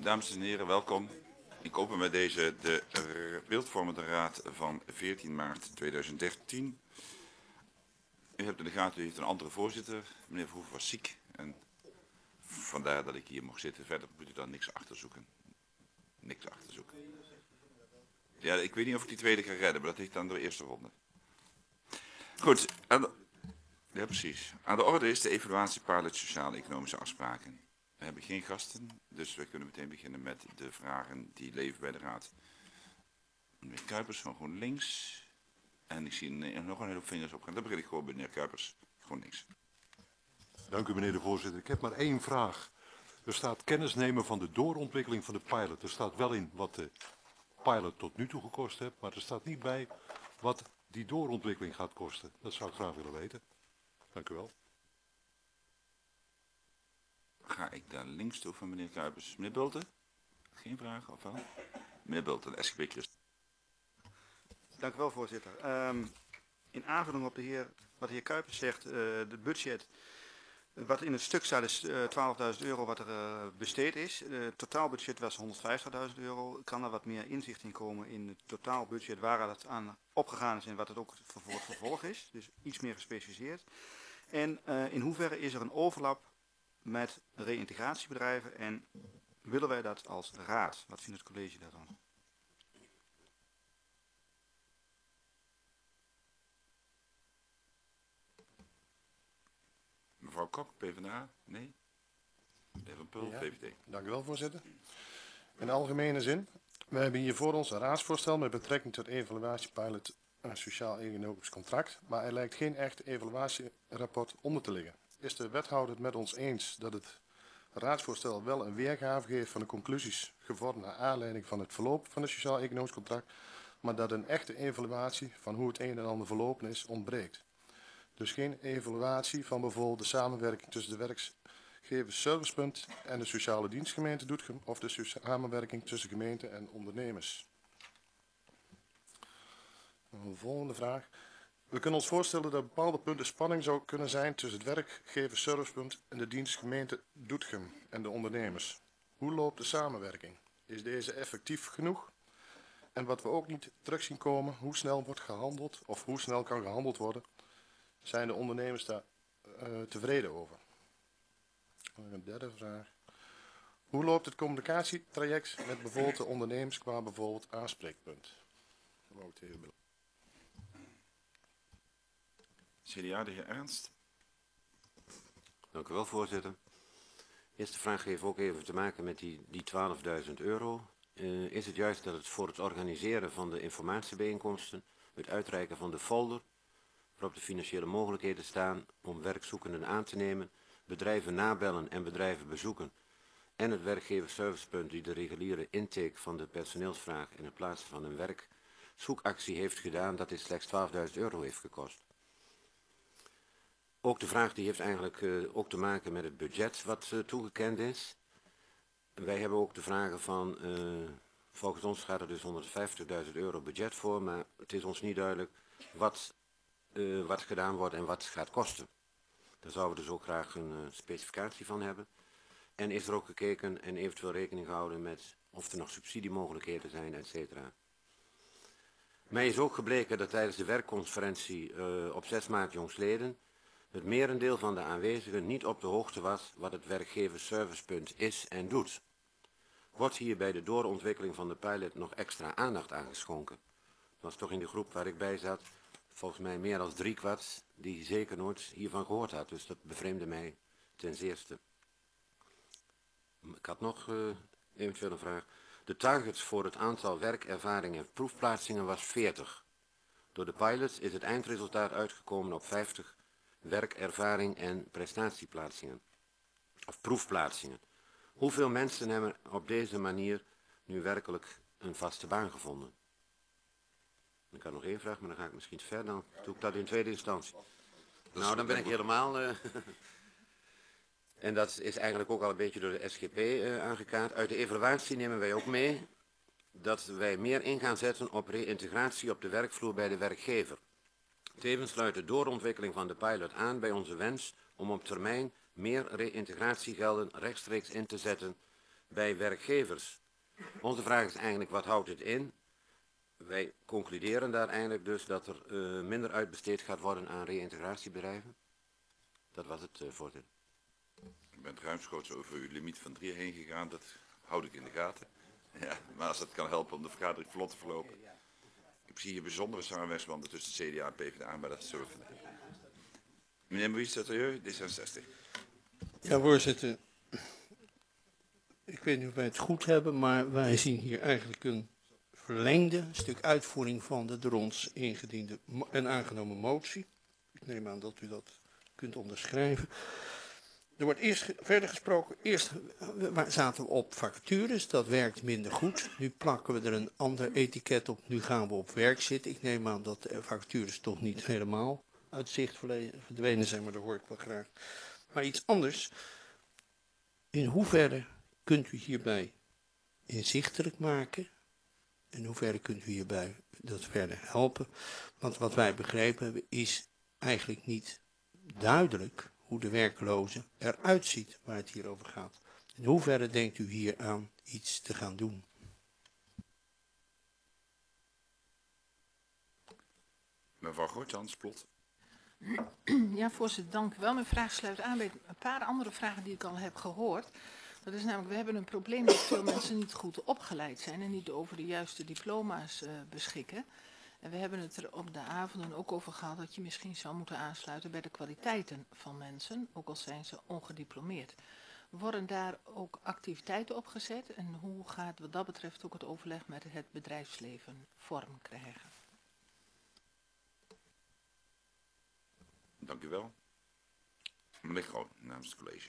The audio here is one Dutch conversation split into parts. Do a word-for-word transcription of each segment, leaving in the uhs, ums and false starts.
Dames en heren, welkom. Ik open met deze de beeldvormende raad van veertien maart tweeduizend dertien. U hebt in de gaten, u heeft een andere voorzitter. Meneer Verhoeven was ziek en vandaar dat ik hier mocht zitten. Verder moet u dan niks achterzoeken. Niks achterzoeken. Ja, ik weet niet of ik die tweede kan redden, maar dat ligt aan de eerste ronde. Goed, aan de, ja precies. Aan de orde is de evaluatie pilot sociaal-economische afspraken. We hebben geen gasten, dus we kunnen meteen beginnen met de vragen die leven bij de raad. Meneer Kuipers van GroenLinks. En ik zie nog een hele hoop vingers opgaan. Dan begin ik gewoon bij meneer Kuipers, GroenLinks. Dank u meneer de voorzitter. Ik heb maar één vraag. Er staat kennis nemen van de doorontwikkeling van de pilot. Er staat wel in wat de pilot tot nu toe gekost heeft, maar er staat niet bij wat die doorontwikkeling gaat kosten. Dat zou ik graag willen weten. Dank u wel. Ga ik daar links toe van meneer Kuipers. Meneer Bulten? Geen vragen, of wel? Meneer Bulten, S G P Christen. Dank u wel, voorzitter. Um, in aanvulling op de heer, wat de heer Kuipers zegt, uh, het budget, wat in het stuk staat is uh, twaalfduizend euro wat er uh, besteed is. Het uh, totaalbudget was honderdvijftigduizend euro. Kan er wat meer inzicht in komen in het totaalbudget waar het aan opgegaan is en wat het ook voor het vervolg is. Dus iets meer gespecificeerd. En uh, in hoeverre is er een overlap met reïntegratiebedrijven en willen wij dat als raad? Wat vindt het college daarvan? Mevrouw Kok, PvdA? Nee? De heer Van Pul, ja, V V D. Dank u wel, voorzitter. In algemene zin, we hebben hier voor ons een raadsvoorstel met betrekking tot evaluatiepilot een sociaal-economisch contract, maar er lijkt geen echt evaluatierapport onder te liggen. Is de wethouder het met ons eens dat het raadsvoorstel wel een weergave geeft van de conclusies gevormd naar aanleiding van het verloop van het sociaal-economisch contract, maar dat een echte evaluatie van hoe het een en ander verlopen is ontbreekt? Dus geen evaluatie van bijvoorbeeld de samenwerking tussen de werkgevers Servicepunt en de sociale dienstgemeente Doetinchem of de samenwerking tussen gemeenten en ondernemers. Een volgende vraag. We kunnen ons voorstellen dat bepaalde punten spanning zou kunnen zijn tussen het werkgevers Servicepunt en de dienstgemeente Doetinchem en de ondernemers. Hoe loopt de samenwerking? Is deze effectief genoeg? En wat we ook niet terug zien komen, hoe snel wordt gehandeld of hoe snel kan gehandeld worden? Zijn de ondernemers daar uh, tevreden over? Een derde vraag. Hoe loopt het communicatietraject met bijvoorbeeld de ondernemers qua bijvoorbeeld aanspreekpunt? Dat wou ik even willen. C D A, de heer Ernst. Dank u wel, voorzitter. Eerste vraag heeft ook even te maken met die, die twaalfduizend euro. Uh, is het juist dat het voor het organiseren van de informatiebijeenkomsten, het uitreiken van de folder, waarop de financiële mogelijkheden staan om werkzoekenden aan te nemen, bedrijven nabellen en bedrijven bezoeken en het werkgeversservicepunt die de reguliere intake van de personeelsvraag in het plaatsen van een werkzoekactie heeft gedaan, dat dit slechts twaalfduizend euro heeft gekost. Ook de vraag die heeft eigenlijk uh, ook te maken met het budget wat uh, toegekend is. Wij hebben ook de vragen van, uh, volgens ons gaat er dus honderdvijftigduizend euro budget voor, maar het is ons niet duidelijk wat Uh, wat gedaan wordt en wat het gaat kosten. Daar zouden we dus ook graag een uh, specificatie van hebben. En is er ook gekeken en eventueel rekening gehouden met of er nog subsidiemogelijkheden zijn, et cetera. Mij is ook gebleken dat tijdens de werkconferentie uh, op zes maart jongstleden het merendeel van de aanwezigen niet op de hoogte was wat het werkgeversservicepunt is en doet. Wordt hier bij de doorontwikkeling van de pilot nog extra aandacht aan geschonken? Dat was toch in de groep waar ik bij zat volgens mij meer dan driekwart die zeker nooit hiervan gehoord had. Dus dat bevreemde mij ten zeerste. Ik had nog uh, eventueel een vraag. De target voor het aantal werkervaringen en proefplaatsingen was veertig. Door de pilots is het eindresultaat uitgekomen op vijftig werkervaring en prestatieplaatsingen. Of proefplaatsingen. Hoeveel mensen hebben op deze manier nu werkelijk een vaste baan gevonden? Ik had nog één vraag, maar dan ga ik misschien te ver. Dan doe ik dat in tweede instantie. Nou, dan ben ik helemaal... Uh, en dat is eigenlijk ook al een beetje door de S G P uh, aangekaart. Uit de evaluatie nemen wij ook mee dat wij meer in gaan zetten op reïntegratie op de werkvloer bij de werkgever. Tevens sluit de doorontwikkeling van de pilot aan bij onze wens om op termijn meer reïntegratiegelden rechtstreeks in te zetten bij werkgevers. Onze vraag is eigenlijk, wat houdt het in? Wij concluderen daar eigenlijk dus dat er uh, minder uitbesteed gaat worden aan reïntegratiebedrijven. Dat was het, uh, voorzitter. U bent ruimschoots over uw limiet van drie heen gegaan, dat houd ik in de gaten. Ja, maar als dat kan helpen om de vergadering vlot te verlopen. Ik zie hier bijzondere samenwerksbanden tussen het C D A en P v d A, maar dat zullen we. Meneer Maurice Chateau, D zesenzestig. Ja, voorzitter. Ik weet niet of wij het goed hebben, maar wij zien hier eigenlijk een verlengde stuk uitvoering van de door ons ingediende en aangenomen motie. Ik neem aan dat u dat kunt onderschrijven. Er wordt eerst verder gesproken, eerst zaten we op vacatures, dat werkt minder goed. Nu plakken we er een ander etiket op, nu gaan we op werk zitten. Ik neem aan dat de vacatures toch niet helemaal uit zicht verdwenen zijn, maar dat hoor ik wel graag. Maar iets anders, in hoeverre kunt u hierbij inzichtelijk maken? In hoeverre kunt u hierbij dat verder helpen? Want wat wij begrepen hebben is eigenlijk niet duidelijk hoe de werkloze eruit ziet waar het hier over gaat. In hoeverre denkt u hier aan iets te gaan doen? Mevrouw Grootjans, plot. Ja, voorzitter, dank u wel. Mijn vraag sluit aan bij een paar andere vragen die ik al heb gehoord. Dat is namelijk, we hebben een probleem dat veel mensen niet goed opgeleid zijn en niet over de juiste diploma's uh, beschikken. En we hebben het er op de avonden ook over gehad dat je misschien zou moeten aansluiten bij de kwaliteiten van mensen, ook al zijn ze ongediplomeerd. Worden daar ook activiteiten op gezet en hoe gaat wat dat betreft ook het overleg met het bedrijfsleven vorm krijgen? Dank u wel. Meneer Groot, namens het college.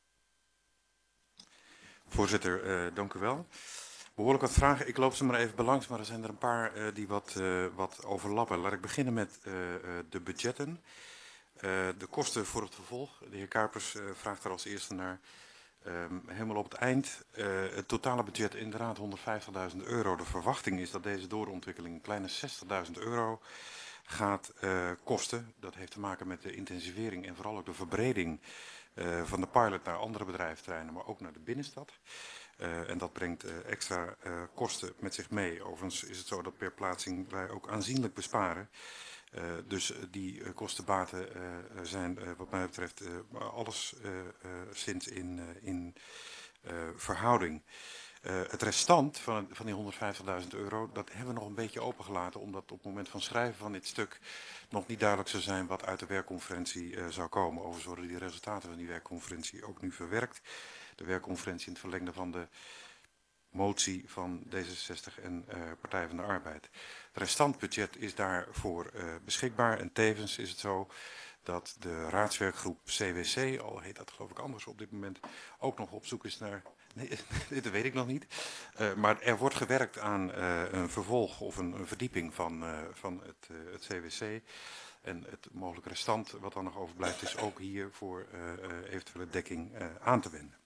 Voorzitter, uh, dank u wel. Behoorlijk wat vragen. Ik loop ze maar even belangs, maar er zijn er een paar uh, die wat, uh, wat overlappen. Laat ik beginnen met uh, uh, de budgetten. Uh, de kosten voor het vervolg. De heer Kuipers uh, vraagt er als eerste naar. Um, helemaal op het eind. Uh, het totale budget inderdaad honderdvijftigduizend euro. De verwachting is dat deze doorontwikkeling een kleine zestigduizend euro gaat uh, kosten. Dat heeft te maken met de intensivering en vooral ook de verbreding uh, van de pilot naar andere bedrijfsterreinen, maar ook naar de binnenstad. Uh, en dat brengt uh, extra uh, kosten met zich mee. Overigens is het zo dat per plaatsing wij ook aanzienlijk besparen. Uh, dus uh, die uh, kostenbaten uh, zijn uh, wat mij betreft uh, alles uh, uh, sinds in, uh, in uh, verhouding. Uh, het restant van, van die honderdvijftigduizend euro, dat hebben we nog een beetje opengelaten, omdat op het moment van schrijven van dit stuk nog niet duidelijk zou zijn wat uit de werkconferentie uh, zou komen. Overigens worden die resultaten van die werkconferentie ook nu verwerkt. De werkconferentie in het verlengde van de motie van D zesenzestig en uh, Partij van de Arbeid. Het restantbudget is daarvoor uh, beschikbaar en tevens is het zo dat de raadswerkgroep C W C, al heet dat geloof ik anders op dit moment, ook nog op zoek is naar. Nee, dat weet ik nog niet. Uh, maar er wordt gewerkt aan uh, een vervolg of een, een verdieping van, uh, van het, uh, het C W C. En het mogelijk restant wat dan nog overblijft is ook hier voor uh, uh, eventuele dekking uh, aan te wenden.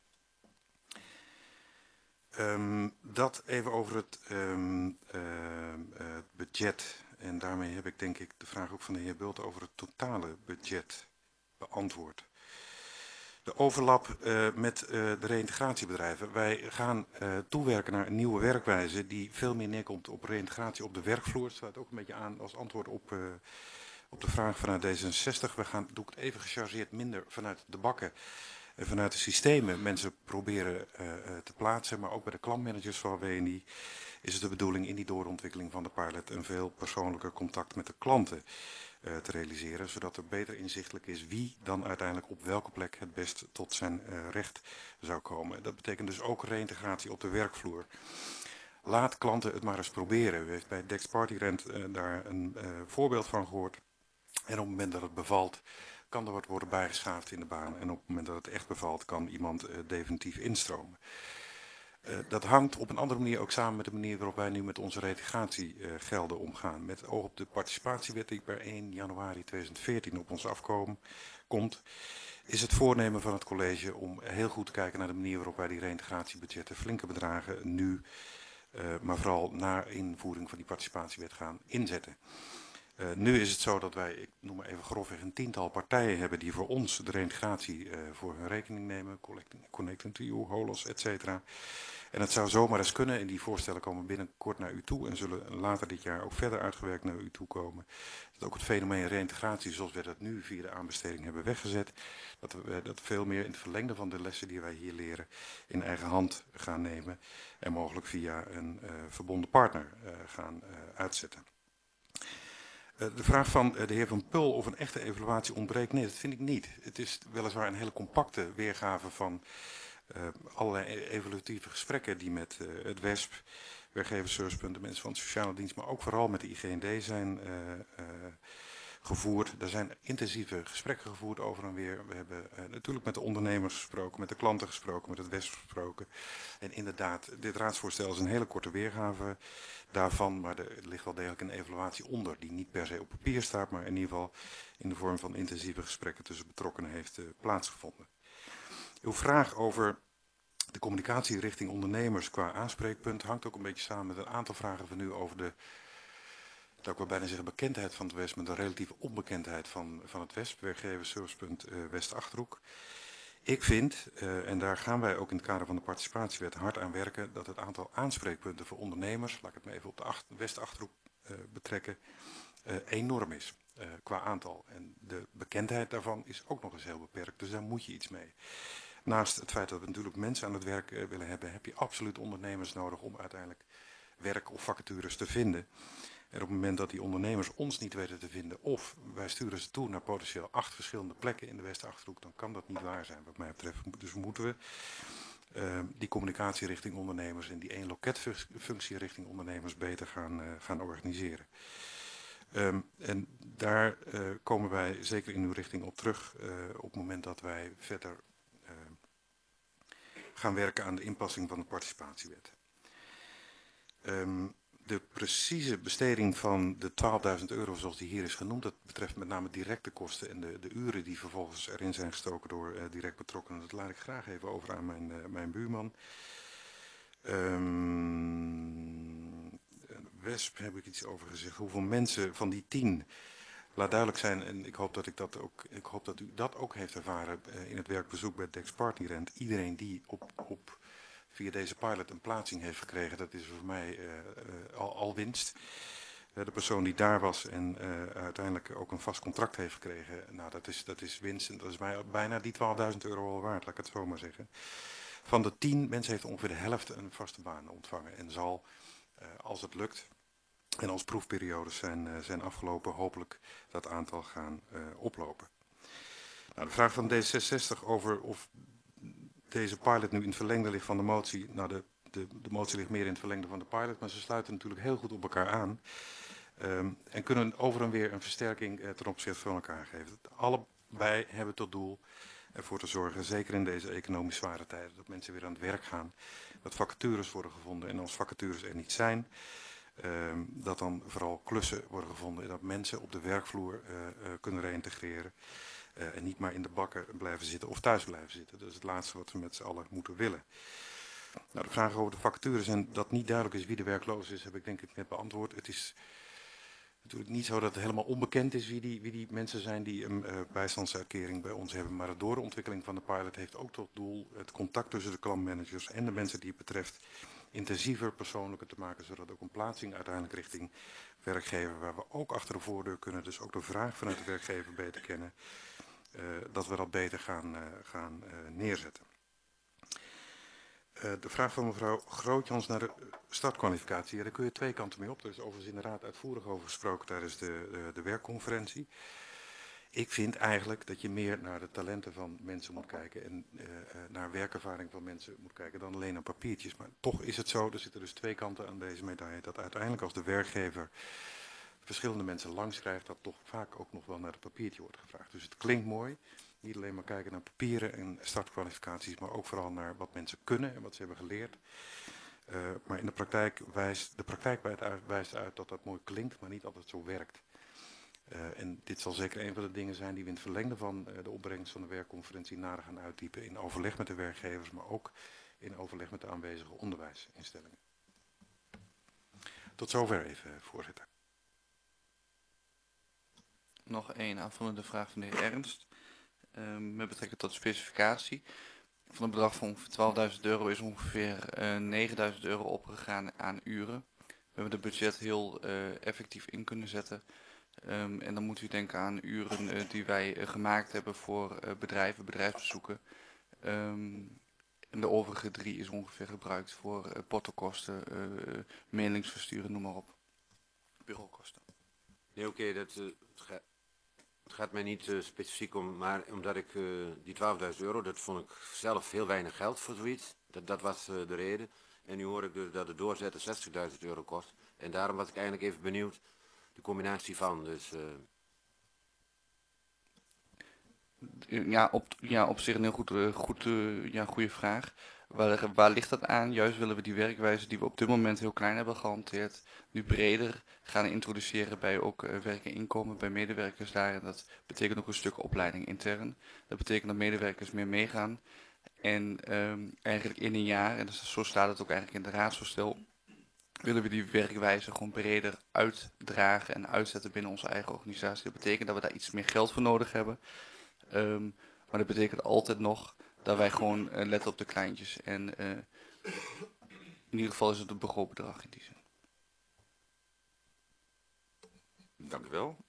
Um, dat even over het um, uh, uh, budget. En daarmee heb ik denk ik de vraag ook van de heer Bult over het totale budget beantwoord. De overlap uh, met uh, de reïntegratiebedrijven. Wij gaan uh, toewerken naar een nieuwe werkwijze die veel meer neerkomt op reïntegratie op de werkvloer. Het staat ook een beetje aan als antwoord op, uh, op de vraag vanuit D zesenzestig. We gaan, doe ik het even gechargeerd, minder vanuit de bakken en vanuit de systemen mensen proberen uh, uh, te plaatsen. Maar ook bij de klantmanagers van W N I is het de bedoeling in die doorontwikkeling van de pilot een veel persoonlijker contact met de klanten Uh, te realiseren, zodat er beter inzichtelijk is wie dan uiteindelijk op welke plek het best tot zijn uh, recht zou komen. Dat betekent dus ook reïntegratie op de werkvloer. Laat klanten het maar eens proberen. U heeft bij Dex Party Rent uh, daar een uh, voorbeeld van gehoord. En op het moment dat het bevalt, kan er wat worden bijgeschaafd in de baan. En op het moment dat het echt bevalt, kan iemand uh, definitief instromen. Uh, dat hangt op een andere manier ook samen met de manier waarop wij nu met onze reintegratiegelden uh, omgaan. Met oog op de participatiewet die per één januari tweeduizend veertien op ons afkomt, is het voornemen van het college om heel goed te kijken naar de manier waarop wij die reintegratiebudgetten, flinke bedragen, nu, uh, maar vooral na invoering van die participatiewet gaan inzetten. Uh, nu is het zo dat wij, ik noem maar even grofweg, een tiental partijen hebben die voor ons de reintegratie uh, voor hun rekening nemen. Connecting to You, Holos, et cetera. En het zou zomaar eens kunnen, en die voorstellen komen binnenkort naar u toe en zullen later dit jaar ook verder uitgewerkt naar u toe komen. Dat ook het fenomeen reintegratie, zoals we dat nu via de aanbesteding hebben weggezet, dat we dat veel meer in het verlengde van de lessen die wij hier leren in eigen hand gaan nemen en mogelijk via een uh, verbonden partner uh, gaan uh, uitzetten. Uh, de vraag van uh, de heer Van Pul of een echte evaluatie ontbreekt, nee, dat vind ik niet. Het is weliswaar een hele compacte weergave van Uh, allerlei evaluatieve gesprekken die met uh, het W E S P, werkgeversservicepunten, mensen van de sociale dienst, maar ook vooral met de I G N D zijn uh, uh, gevoerd. Er zijn intensieve gesprekken gevoerd over en weer. We hebben uh, natuurlijk met de ondernemers gesproken, met de klanten gesproken, met het W E S P gesproken. En inderdaad, dit raadsvoorstel is een hele korte weergave daarvan, maar er ligt wel degelijk een evaluatie onder die niet per se op papier staat, maar in ieder geval in de vorm van intensieve gesprekken tussen betrokkenen heeft uh, plaatsgevonden. Uw vraag over de communicatie richting ondernemers qua aanspreekpunt hangt ook een beetje samen met een aantal vragen van u over de, dat ik wel bijna zeggen, bekendheid van het W E S P, met de relatieve onbekendheid van, van het W E S P, werkgeversservicepunt uh, West-Achterhoek. Ik vind, uh, en daar gaan wij ook in het kader van de participatiewet hard aan werken, dat het aantal aanspreekpunten voor ondernemers, laat ik het maar even op de West-Achterhoek uh, betrekken, uh, enorm is. Uh, qua aantal. En de bekendheid daarvan is ook nog eens heel beperkt, dus daar moet je iets mee. Naast het feit dat we natuurlijk mensen aan het werk uh, willen hebben, heb je absoluut ondernemers nodig om uiteindelijk werk of vacatures te vinden. En op het moment dat die ondernemers ons niet weten te vinden, of wij sturen ze toe naar potentieel acht verschillende plekken in de West-Achterhoek, dan kan dat niet waar zijn wat mij betreft. Dus moeten we uh, die communicatie richting ondernemers en die één loketfunctie richting ondernemers beter gaan, uh, gaan organiseren. Um, en daar uh, komen wij zeker in uw richting op terug uh, op het moment dat wij verder uh, gaan werken aan de inpassing van de participatiewet. Um, de precieze besteding van de twaalfduizend euro zoals die hier is genoemd, dat betreft met name directe kosten en de, de uren die vervolgens erin zijn gestoken door uh, direct betrokkenen. Dat laat ik graag even over aan mijn, uh, mijn buurman. Um, W E S P heb ik iets over gezegd. Hoeveel mensen van die tien, laat duidelijk zijn, en ik hoop dat, ik dat, ook, ik hoop dat u dat ook heeft ervaren uh, in het werkbezoek bij Dex Partnerrent. Iedereen die op, op, via deze pilot een plaatsing heeft gekregen, dat is voor mij uh, uh, al, al winst. Uh, de persoon die daar was en uh, uiteindelijk ook een vast contract heeft gekregen, nou dat is, dat is winst en dat is mij bijna die twaalfduizend euro al waard, laat ik het zo maar zeggen. Van de tien mensen heeft ongeveer de helft een vaste baan ontvangen en zal, uh, als het lukt, en als proefperiodes zijn, uh, zijn afgelopen, hopelijk dat aantal gaan uh, oplopen. Nou, de vraag van D zesenzestig over of deze pilot nu in het verlengde ligt van de motie. Nou, de, de, de motie ligt meer in het verlengde van de pilot, maar ze sluiten natuurlijk heel goed op elkaar aan. Um, en kunnen over en weer een versterking uh, ten opzichte van elkaar geven. Allebei hebben tot doel ervoor te zorgen, zeker in deze economisch zware tijden, dat mensen weer aan het werk gaan. Dat vacatures worden gevonden en als vacatures er niet zijn, Uh, dat dan vooral klussen worden gevonden en dat mensen op de werkvloer uh, uh, kunnen reïntegreren uh, en niet maar in de bakken blijven zitten of thuis blijven zitten. Dat is het laatste wat we met z'n allen moeten willen. Nou, de vraag over de vacatures en dat niet duidelijk is wie de werkloos is, heb ik denk ik net beantwoord. Het is natuurlijk niet zo dat het helemaal onbekend is wie die, wie die mensen zijn die een uh, bijstandsuitkering bij ons hebben, maar de doorontwikkeling van de pilot heeft ook tot doel het contact tussen de klantmanagers en de mensen die het betreft intensiever, persoonlijker te maken, zodat ook een plaatsing uiteindelijk richting werkgever, waar we ook achter de voordeur kunnen, dus ook de vraag vanuit de werkgever beter kennen, uh, dat we dat beter gaan, uh, gaan uh, neerzetten. Uh, de vraag van mevrouw Grootjans naar de startkwalificatie, ja, daar kun je twee kanten mee op. Er is overigens in de raad uitvoerig over gesproken tijdens de, de, de werkconferentie. Ik vind eigenlijk dat je meer naar de talenten van mensen moet kijken en uh, naar werkervaring van mensen moet kijken dan alleen naar papiertjes. Maar toch is het zo, er zitten dus twee kanten aan deze medaille, dat uiteindelijk als de werkgever verschillende mensen langs krijgt, dat toch vaak ook nog wel naar het papiertje wordt gevraagd. Dus het klinkt mooi, niet alleen maar kijken naar papieren en startkwalificaties, maar ook vooral naar wat mensen kunnen en wat ze hebben geleerd. Uh, maar in de praktijk wijst, de praktijk wijst uit dat dat mooi klinkt, maar niet altijd zo werkt. Uh, en dit zal zeker een van de dingen zijn die we in het verlengde van uh, de opbrengst van de werkconferentie nader gaan uitdiepen in overleg met de werkgevers, maar ook in overleg met de aanwezige onderwijsinstellingen. Tot zover even, voorzitter. nog één aanvullende vraag van de heer Ernst. Um, met betrekking tot de specificatie. Van een bedrag van ongeveer twaalfduizend euro is ongeveer uh, negenduizend euro opgegaan aan uren. We hebben het budget heel uh, effectief in kunnen zetten. Um, en dan moet u denken aan uren uh, die wij uh, gemaakt hebben voor uh, bedrijven, bedrijfsbezoeken. Um, en de overige drie is ongeveer gebruikt voor uh, portokosten, uh, mailings versturen, noem maar op. Bureaukosten. Nee, oké, okay, dat uh, het, ga, het gaat mij niet uh, specifiek om, maar omdat ik uh, die twaalfduizend euro, dat vond ik zelf heel weinig geld voor zoiets. Dat, dat was uh, de reden. En nu hoor ik dus dat het doorzetten zestigduizend euro kost. En daarom was ik eigenlijk even benieuwd, de combinatie van. Dus, uh... ja, op, ja, op zich een heel goed, uh, goed, uh, ja, goede vraag. Waar, waar ligt dat aan? Juist willen we die werkwijze die we op dit moment heel klein hebben gehanteerd, nu breder gaan introduceren bij ook uh, werk en inkomen, bij medewerkers daar. En dat betekent ook een stuk opleiding intern. Dat betekent dat medewerkers meer meegaan. En um, eigenlijk in een jaar, en dus zo staat het ook eigenlijk in de raadsvoorstel, willen we die werkwijze gewoon breder uitdragen en uitzetten binnen onze eigen organisatie. Dat betekent dat we daar iets meer geld voor nodig hebben. Um, maar dat betekent altijd nog dat wij gewoon uh, letten op de kleintjes. En uh, in ieder geval is het een begroot bedrag in die zin. Dank u wel.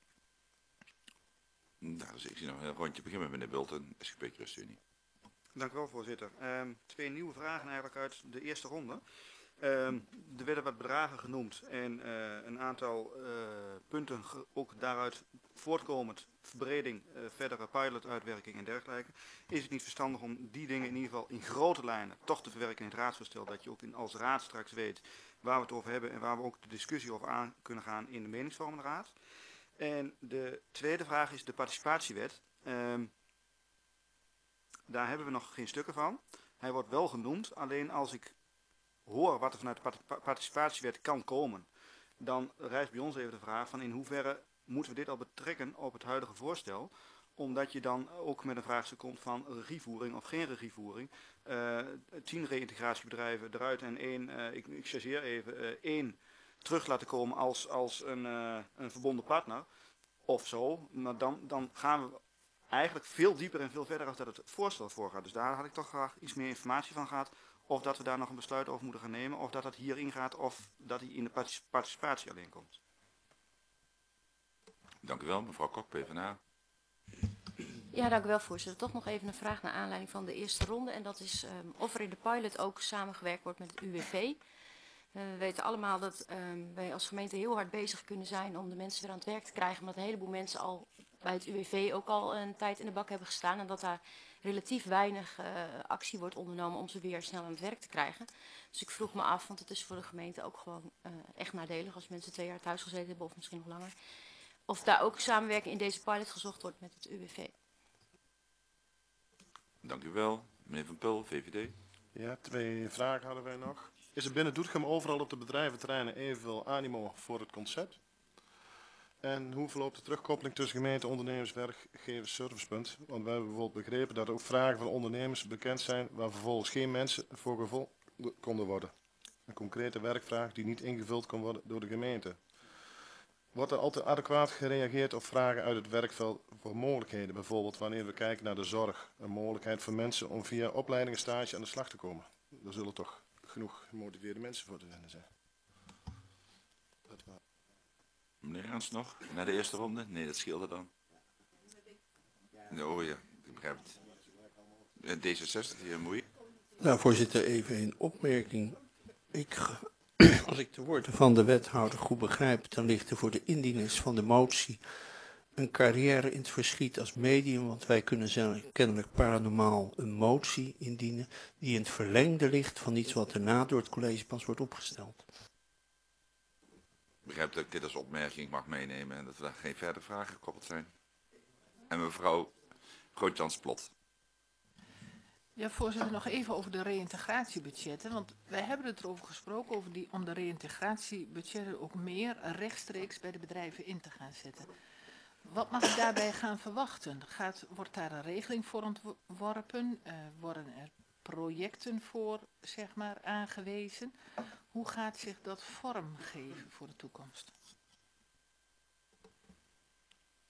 Nou, dus ik zie nog een rondje beginnen met meneer Bulten, S G P ChristenUnie. Dank u wel, voorzitter. Um, twee nieuwe vragen eigenlijk uit de eerste ronde. Um, er werden wat bedragen genoemd en uh, een aantal uh, punten ook daaruit voortkomend, verbreding, uh, verdere pilotuitwerking en dergelijke. Is het niet verstandig om die dingen in ieder geval in grote lijnen toch te verwerken in het raadsvoorstel, dat je ook in, als raad straks weet waar we het over hebben en waar we ook de discussie over aan kunnen gaan in de meningsvormende raad. En de tweede vraag is de participatiewet. Um, daar hebben we nog geen stukken van. Hij wordt wel genoemd, alleen als ik hoor wat er vanuit de participatiewet kan komen, dan rijst bij ons even de vraag van in hoeverre moeten we dit al betrekken op het huidige voorstel, omdat je dan ook met een vraagstuk komt van regievoering of geen regievoering. Uh, tien reïntegratiebedrijven eruit en één, uh, ik, ik chargeer even, uh, één terug laten komen als, als een, uh, een verbonden partner of zo. Maar dan, dan gaan we eigenlijk veel dieper en veel verder als dat het voorstel voorgaat. Dus daar had ik toch graag iets meer informatie van gehad. Of dat we daar nog een besluit over moeten gaan nemen. Of dat dat hierin gaat. Of dat hij in de participatie alleen komt. Dank u wel, mevrouw Kok, P v n A. Ja, dank u wel, voorzitter. Toch nog even een vraag naar aanleiding van de eerste ronde. En dat is um, of er in de pilot ook samengewerkt wordt met het U W V. Uh, we weten allemaal dat um, wij als gemeente heel hard bezig kunnen zijn om de mensen weer aan het werk te krijgen. Omdat een heleboel mensen al bij het U W V ook al een tijd in de bak hebben gestaan. En dat daar relatief weinig uh, actie wordt ondernomen om ze weer snel aan het werk te krijgen. Dus ik vroeg me af, want het is voor de gemeente ook gewoon uh, echt nadelig als mensen twee jaar thuis gezeten hebben of misschien nog langer. Of daar ook samenwerking in deze pilot gezocht wordt met het U W V. Dank u wel. Meneer Van Pul, V V D. Ja, twee vragen hadden wij nog. Is er binnen Doetinchem overal op de bedrijventerreinen evenveel animo voor het concept? En hoe verloopt de terugkoppeling tussen gemeente, ondernemers, werkgevers, servicepunt? Want we hebben bijvoorbeeld begrepen dat er ook vragen van ondernemers bekend zijn waar vervolgens geen mensen voor gevolgd konden worden. Een concrete werkvraag die niet ingevuld kon worden door de gemeente. Wordt er altijd adequaat gereageerd op vragen uit het werkveld voor mogelijkheden? Bijvoorbeeld wanneer we kijken naar de zorg. Een mogelijkheid voor mensen om via opleiding en stage aan de slag te komen. Er zullen toch genoeg gemotiveerde mensen voor te vinden zijn. Dat was... Meneer Ernst nog? Na de eerste ronde? Nee, dat scheelde dan. Oh ja, ik begrijp het. D zesenzestig, de heer Moei. Nou, voorzitter, even een opmerking. Ik, als ik de woorden van de wethouder goed begrijp, dan ligt er voor de indieners van de motie een carrière in het verschiet als medium, want wij kunnen zelf kennelijk paranormaal een motie indienen die in het verlengde ligt van iets wat daarna door het college pas wordt opgesteld. Ik begrijp dat ik dit als opmerking mag meenemen en dat er daar geen verdere vragen gekoppeld zijn. En mevrouw Grootjans-Plot. Ja, voorzitter, nog even over de reïntegratiebudgetten. Want wij hebben het erover gesproken over die, om de reïntegratiebudgetten ook meer rechtstreeks bij de bedrijven in te gaan zetten. Wat mag ik daarbij gaan verwachten? Gaat, wordt daar een regeling voor ontworpen? Uh, worden er projecten voor, zeg maar, aangewezen? Hoe gaat zich dat vormgeven voor de toekomst?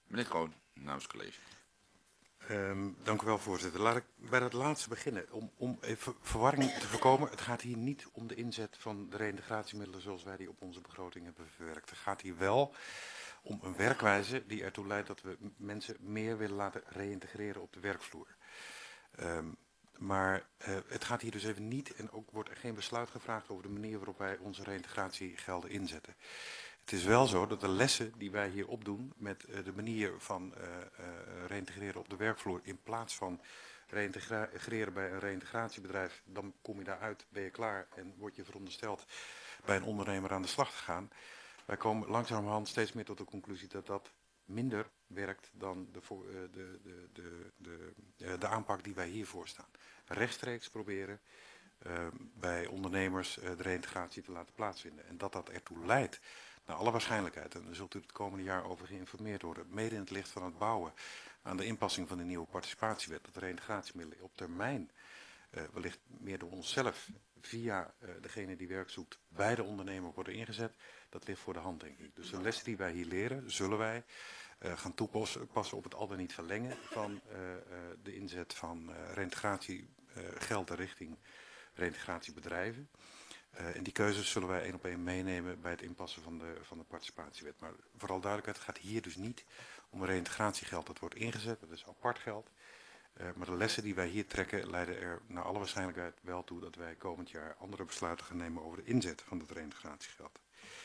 Meneer Kroon, namens het college. Um, dank u wel, voorzitter. Laat ik bij dat laatste beginnen. Om, om even verwarring te voorkomen. Het gaat hier niet om de inzet van de reïntegratiemiddelen zoals wij die op onze begroting hebben verwerkt. Het gaat hier wel om een werkwijze die ertoe leidt dat we mensen meer willen laten reïntegreren op de werkvloer. Um, maar uh, het gaat hier dus even niet, en ook wordt er geen besluit gevraagd over de manier waarop wij onze reïntegratiegelden inzetten. Het is wel zo dat de lessen die wij hier opdoen met uh, de manier van uh, uh, reïntegreren op de werkvloer in plaats van reïntegreren bij een reïntegratiebedrijf, dan kom je daaruit, ben je klaar en word je verondersteld bij een ondernemer aan de slag te gaan. Wij komen langzamerhand steeds meer tot de conclusie dat dat minder werkt dan de, de, de, de, de, de, de aanpak die wij hiervoor staan. Rechtstreeks proberen uh, bij ondernemers uh, de reïntegratie te laten plaatsvinden. En dat dat ertoe leidt, naar alle waarschijnlijkheid, en daar zult u het komende jaar over geïnformeerd worden, mede in het licht van het bouwen aan de inpassing van de nieuwe participatiewet, dat de reïntegratiemiddelen op termijn uh, wellicht meer door onszelf via uh, degene die werk zoekt bij de ondernemer worden ingezet, dat ligt voor de hand, denk ik. Dus de lessen die wij hier leren, zullen wij uh, gaan toepassen op het al dan niet verlengen van uh, uh, de inzet van uh, reïntegratiegelden uh, richting reïntegratiebedrijven. Uh, en die keuzes zullen wij één op één meenemen bij het inpassen van de, van de participatiewet. Maar vooral duidelijkheid, het gaat hier dus niet om een reïntegratiegeld dat wordt ingezet, dat is apart geld. Uh, maar de lessen die wij hier trekken leiden er naar alle waarschijnlijkheid wel toe dat wij komend jaar andere besluiten gaan nemen over de inzet van het reïntegratiegeld.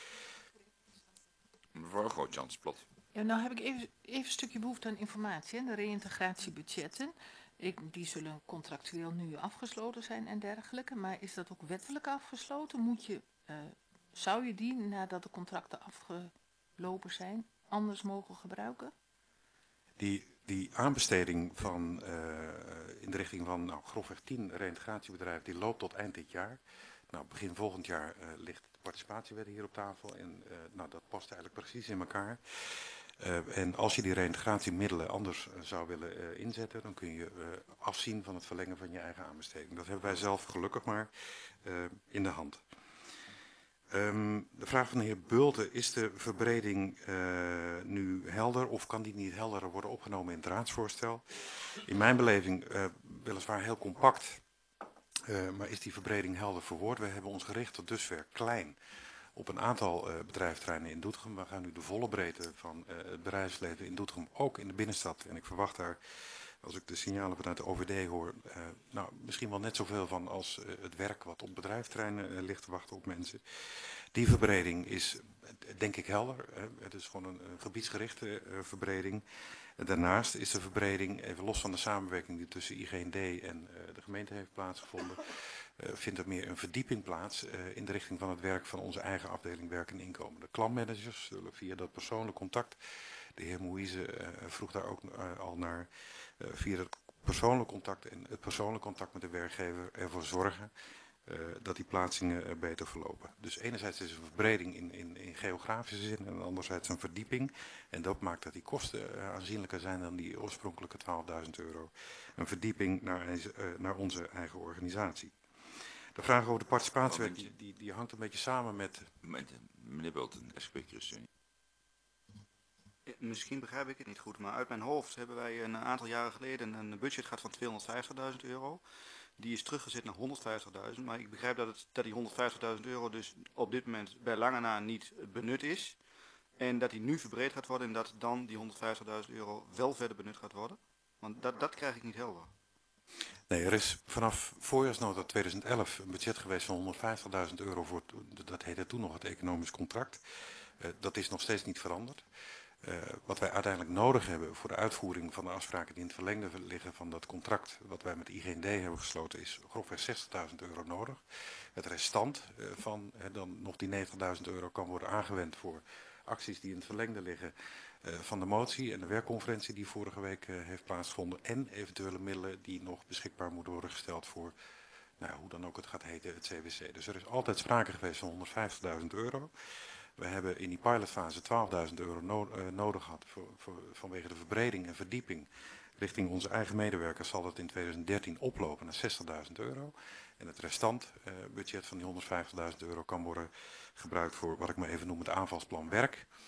Mevrouw Grootjans, plot. Ja, nou heb ik even, even een stukje behoefte aan informatie. Hè. De reïntegratiebudgetten, ik, die zullen contractueel nu afgesloten zijn en dergelijke. Maar is dat ook wettelijk afgesloten? Moet je, uh, zou je die, nadat de contracten afgelopen zijn, anders mogen gebruiken? Die, die aanbesteding van, uh, in de richting van nou, grofweg tien reïntegratiebedrijven, die loopt tot eind dit jaar. Nou, begin volgend jaar uh, ligt de participatiewet hier op tafel en uh, nou, dat past eigenlijk precies in elkaar. Uh, en als je die reïntegratiemiddelen anders uh, zou willen uh, inzetten, dan kun je uh, afzien van het verlengen van je eigen aanbesteding. Dat hebben wij zelf gelukkig maar uh, in de hand. Um, de vraag van de heer Bulten, is de verbreding uh, nu helder of kan die niet helder worden opgenomen in het raadsvoorstel? In mijn beleving uh, weliswaar heel compact, uh, maar is die verbreding helder verwoord? We hebben ons gericht tot dusver klein op een aantal uh, bedrijfsterreinen in Doetinchem. We gaan nu de volle breedte van uh, het bedrijfsleven in Doetinchem, ook in de binnenstad. En ik verwacht daar, als ik de signalen vanuit de O V D hoor, uh, nou, misschien wel net zoveel van als uh, het werk wat op bedrijfsterreinen uh, ligt te wachten op mensen. Die verbreding is, denk ik, helder. Uh, het is gewoon een, een gebiedsgerichte uh, verbreding. Uh, daarnaast is de verbreding, even los van de samenwerking die tussen I G N D en uh, de gemeente heeft plaatsgevonden, Uh, vindt er meer een verdieping plaats uh, in de richting van het werk van onze eigen afdeling werk en inkomen. De klantmanagers zullen via dat persoonlijk contact, de heer Moïse uh, vroeg daar ook uh, al naar, uh, via het persoonlijk contact en het persoonlijk contact met de werkgever ervoor zorgen uh, dat die plaatsingen uh, beter verlopen. Dus enerzijds is een verbreding in, in, in geografische zin en anderzijds een verdieping. En dat maakt dat die kosten uh, aanzienlijker zijn dan die oorspronkelijke twaalfduizend euro. Een verdieping naar, uh, naar onze eigen organisatie. De vraag over de participatiewet, die, die, die hangt een beetje samen met... Meneer Bulten, S P ChristenUnie. Ja, misschien begrijp ik het niet goed, maar uit mijn hoofd hebben wij een aantal jaren geleden een budget gehad van tweehonderdvijftigduizend euro. Die is teruggezet naar honderdvijftigduizend, maar ik begrijp dat, het, dat die honderdvijftigduizend euro dus op dit moment bij lange na niet benut is. En dat die nu verbreed gaat worden en dat dan die honderdvijftigduizend euro wel verder benut gaat worden. Want dat, dat krijg ik niet helder. Nee, er is vanaf voorjaarsnota tweeduizend elf een budget geweest van honderdvijftigduizend euro voor, dat heette toen nog het economisch contract. Uh, dat is nog steeds niet veranderd. Uh, wat wij uiteindelijk nodig hebben voor de uitvoering van de afspraken die in het verlengde liggen van dat contract wat wij met I G N D hebben gesloten is grofweg zestigduizend euro nodig. Het restant uh, van uh, dan nog die negentigduizend euro kan worden aangewend voor acties die in het verlengde liggen uh, van de motie en de werkconferentie die vorige week uh, heeft plaatsgevonden en eventuele middelen die nog beschikbaar moeten worden gesteld voor, nou, hoe dan ook het gaat heten, het C W C. Dus er is altijd sprake geweest van honderdvijftigduizend euro. We hebben in die pilotfase twaalfduizend euro no uh, nodig gehad voor, voor, vanwege de verbreding en verdieping richting onze eigen medewerkers zal dat in tweeduizend dertien oplopen naar zestigduizend euro. En het restant uh, budget van die honderdvijftigduizend euro kan worden gebruikt voor wat ik maar even noem het aanvalsplan werk.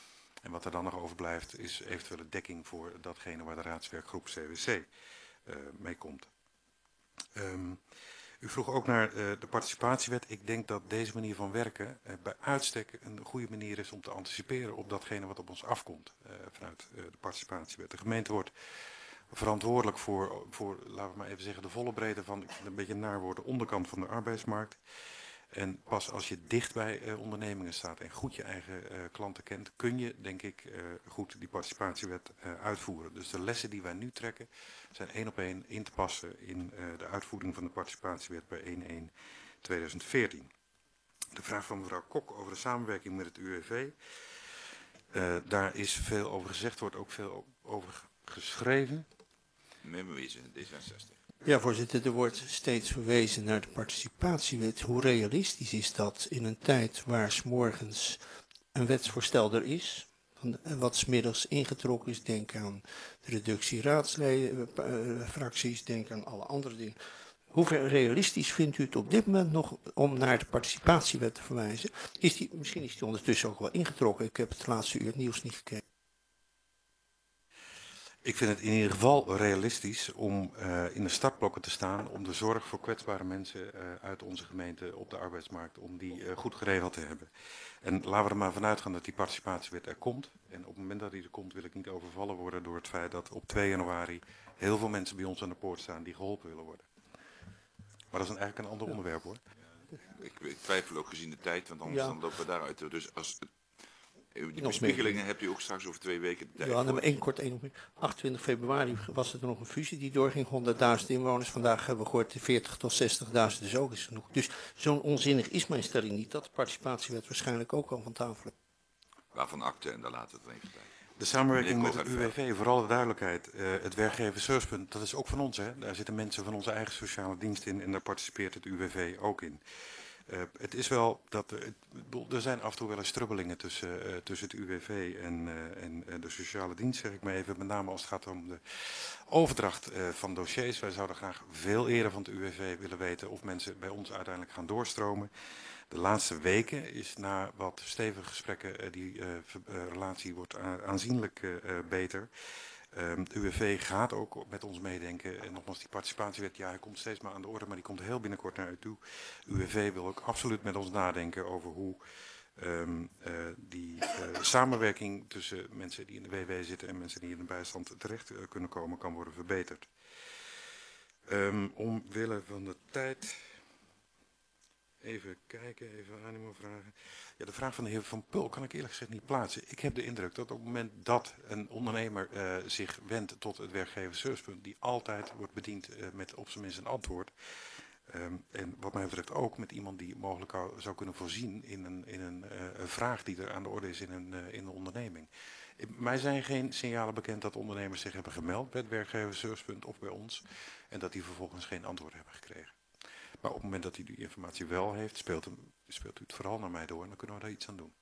En wat er dan nog overblijft is eventuele dekking voor datgene waar de raadswerkgroep C W C uh, mee komt. Um, u vroeg ook naar uh, de participatiewet. Ik denk dat deze manier van werken uh, bij uitstek een goede manier is om te anticiperen op datgene wat op ons afkomt uh, vanuit uh, de participatiewet. De gemeente wordt verantwoordelijk voor, voor, laten we maar even zeggen, de volle breedte van, ik vind een beetje naar woord, de onderkant van de arbeidsmarkt. En pas als je dicht bij uh, ondernemingen staat en goed je eigen uh, klanten kent, kun je, denk ik, uh, goed die participatiewet uh, uitvoeren. Dus de lessen die wij nu trekken zijn één op één in te passen in uh, de uitvoering van de participatiewet bij één één tweeduizend veertien. De vraag van mevrouw Kok over de samenwerking met het U W V. Uh, daar is veel over gezegd, wordt ook veel over geschreven. Meneer Meeuwissen, D zesenzestig. Ja, voorzitter, er wordt steeds verwezen naar de participatiewet. Hoe realistisch is dat in een tijd waar 's morgens een wetsvoorstel er is, en wat 's middags ingetrokken is, denk aan de reductie raadsleden, uh, fracties, denk aan alle andere dingen. Hoe realistisch vindt u het op dit moment nog om naar de participatiewet te verwijzen? Is die, misschien is die ondertussen ook wel ingetrokken. Ik heb het laatste uur het nieuws niet gekeken. Ik vind het in ieder geval realistisch om uh, in de startblokken te staan om de zorg voor kwetsbare mensen uh, uit onze gemeente op de arbeidsmarkt, om die uh, goed geregeld te hebben. En laten we er maar vanuit gaan dat die participatiewet er komt. En op het moment dat die er komt wil ik niet overvallen worden door het feit dat op twee januari heel veel mensen bij ons aan de poort staan die geholpen willen worden. Maar dat is een, eigenlijk een ander onderwerp hoor. Ja, ik, ik twijfel ook gezien de tijd, want anders Ja. dan lopen we daaruit. Dus als die Nog bespiegelingen meer. hebt u ook straks over twee weken de tijd. Ja, voor. maar één kort, één nog meer. achtentwintig februari was er nog een fusie die doorging, honderdduizend inwoners. Vandaag hebben we gehoord veertig tot zestigduizend, dus ook is genoeg. Dus zo'n onzinnig is mijn stelling niet, dat de participatiewet waarschijnlijk ook al van tafel is. Waarvan akte en daar laten we het even bij. De samenwerking Meneer met het Kool U gaat W V, vooral de duidelijkheid, uh, het werkgeverservicepunt, dat is ook van ons. Hè? Daar zitten mensen van onze eigen sociale dienst in en daar participeert het U W V ook in. Uh, het is wel dat er, het, er zijn af en toe wel eens strubbelingen tussen, uh, tussen het U W V en, uh, en uh, de sociale dienst, zeg ik maar even. Met name als het gaat om de overdracht uh, van dossiers. Wij zouden graag veel eerder van het U W V willen weten of mensen bij ons uiteindelijk gaan doorstromen. De laatste weken is na wat stevige gesprekken uh, die uh, uh, relatie wordt aanzienlijk uh, uh, beter. Um, de U W V gaat ook met ons meedenken. En nogmaals, die participatiewet, ja, hij komt steeds maar aan de orde, maar die komt heel binnenkort naar u toe. U W V wil ook absoluut met ons nadenken over hoe um, uh, die uh, samenwerking tussen mensen die in de W W zitten en mensen die in de bijstand terecht uh, kunnen komen, kan worden verbeterd. Um, omwille van de tijd. Even kijken, even animo vragen. Ja, de vraag van de heer Van Pul kan ik eerlijk gezegd niet plaatsen. Ik heb de indruk dat op het moment dat een ondernemer uh, zich wendt tot het werkgeverservicepunt, die altijd wordt bediend uh, met op zijn minst een antwoord. Um, en wat mij betreft ook met iemand die mogelijk zou kunnen voorzien in een, in een, uh, een vraag die er aan de orde is in een, uh, in een onderneming. Mij zijn geen signalen bekend dat ondernemers zich hebben gemeld bij het werkgeverservicepunt of bij ons en dat die vervolgens geen antwoord hebben gekregen. Maar op het moment dat u die informatie wel heeft, speelt, hem, speelt u het vooral naar mij door en dan kunnen we daar iets aan doen.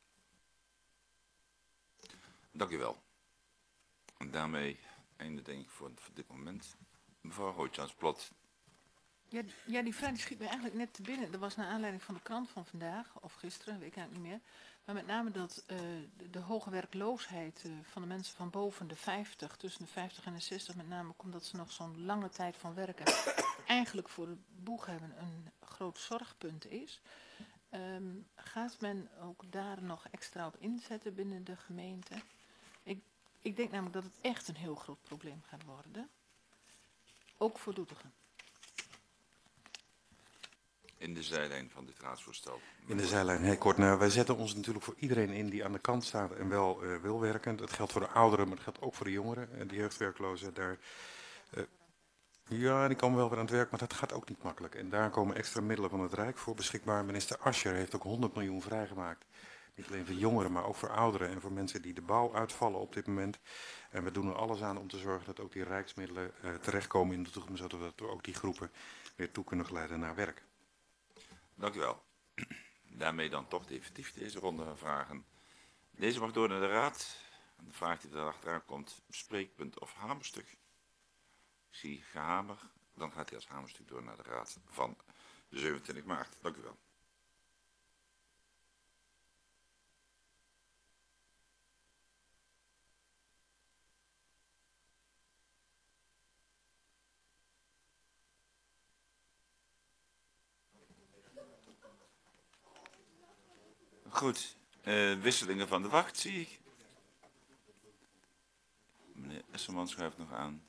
Dank u wel. En daarmee einde denk ik voor, voor dit moment. Mevrouw Hootjans-Plot. Ja, ja, die vraag die schiet me eigenlijk net te binnen. Dat was naar aanleiding van de krant van vandaag, of gisteren, weet ik eigenlijk niet meer. Maar met name dat uh, de, de hoge werkloosheid uh, van de mensen van boven de vijftig, tussen de vijftig en de zestig, met name omdat ze nog zo'n lange tijd van werken, eigenlijk voor de boeg hebben een groot zorgpunt is. Um, gaat men ook daar nog extra op inzetten binnen de gemeente? Ik, ik denk namelijk dat het echt een heel groot probleem gaat worden. Ook voor Doetinchem. In de zijlijn van dit raadsvoorstel. In de zijlijn, heel kort. Nou, wij zetten ons natuurlijk voor iedereen in die aan de kant staat en wel uh, wil werken. Dat geldt voor de ouderen, maar dat geldt ook voor de jongeren. Uh, de jeugdwerklozen, daar, uh, ja, die komen wel weer aan het werk, maar dat gaat ook niet makkelijk. En daar komen extra middelen van het Rijk voor beschikbaar. Minister Ascher heeft ook honderd miljoen vrijgemaakt. Niet alleen voor jongeren, maar ook voor ouderen en voor mensen die de bouw uitvallen op dit moment. En we doen er alles aan om te zorgen dat ook die rijksmiddelen uh, terechtkomen in de toekomst, zodat we ook die groepen weer toe kunnen geleiden naar werk. Dank u wel. Daarmee dan toch definitief deze ronde van vragen. Deze mag door naar de raad. De vraag die er achteraan komt, spreekpunt of hamerstuk. Ik zie gehamer. Dan gaat hij als hamerstuk door naar de raad van de zevenentwintig maart. Dank u wel. Goed, uh, wisselingen van de wacht zie ik. Meneer Esselman schuift nog aan.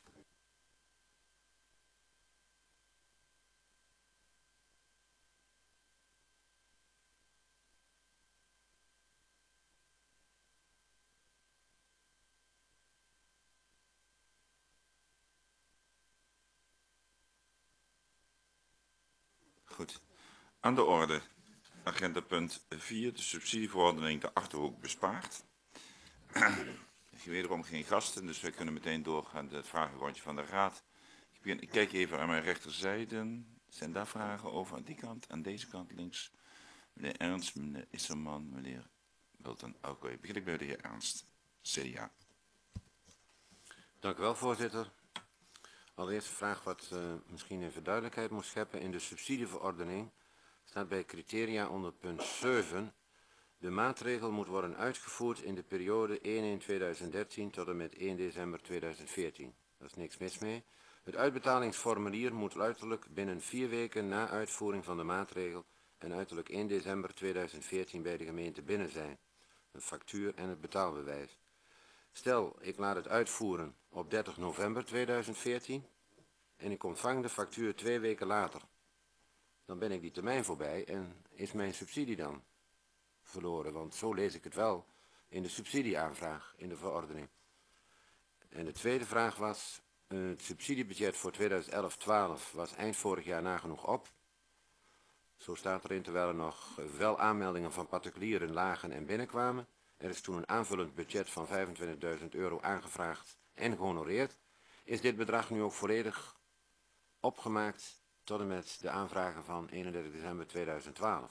Goed. Aan de orde. Agenda punt vier, de subsidieverordening de Achterhoek bespaart. Wederom geen gasten, dus wij kunnen meteen doorgaan naar het vragenrondje van de raad. Ik, begin, ik kijk even aan mijn rechterzijde. Zijn daar vragen over aan die kant, aan deze kant links? Meneer Ernst, meneer Isserman, meneer Bulten. Oké, okay. Begin ik bij de heer Ernst, C D A. Dank u wel, voorzitter. Allereerst een vraag wat uh, misschien even duidelijkheid moet scheppen. In de subsidieverordening staat bij criteria onder punt zeven... De maatregel moet worden uitgevoerd in de periode één één tweeduizend dertien tot en met één december tweeduizend veertien. Daar is niks mis mee. Het uitbetalingsformulier moet uiterlijk binnen vier weken na uitvoering van de maatregel en uiterlijk één december tweeduizend veertien bij de gemeente binnen zijn. Een factuur en het betaalbewijs. Stel, ik laat het uitvoeren op dertig november tweeduizend veertien en ik ontvang de factuur twee weken later. Dan ben ik die termijn voorbij en is mijn subsidie dan verloren, want zo lees ik het wel in de subsidieaanvraag in de verordening. En de tweede vraag was, uh, het subsidiebudget voor tweeduizend elf twaalf was eind vorig jaar nagenoeg op. Zo staat erin, terwijl er nog wel aanmeldingen van particulieren lagen en binnenkwamen. Er is toen een aanvullend budget van vijfentwintigduizend euro aangevraagd en gehonoreerd. Is dit bedrag nu ook volledig opgemaakt tot en met de aanvragen van eenendertig december tweeduizend twaalf?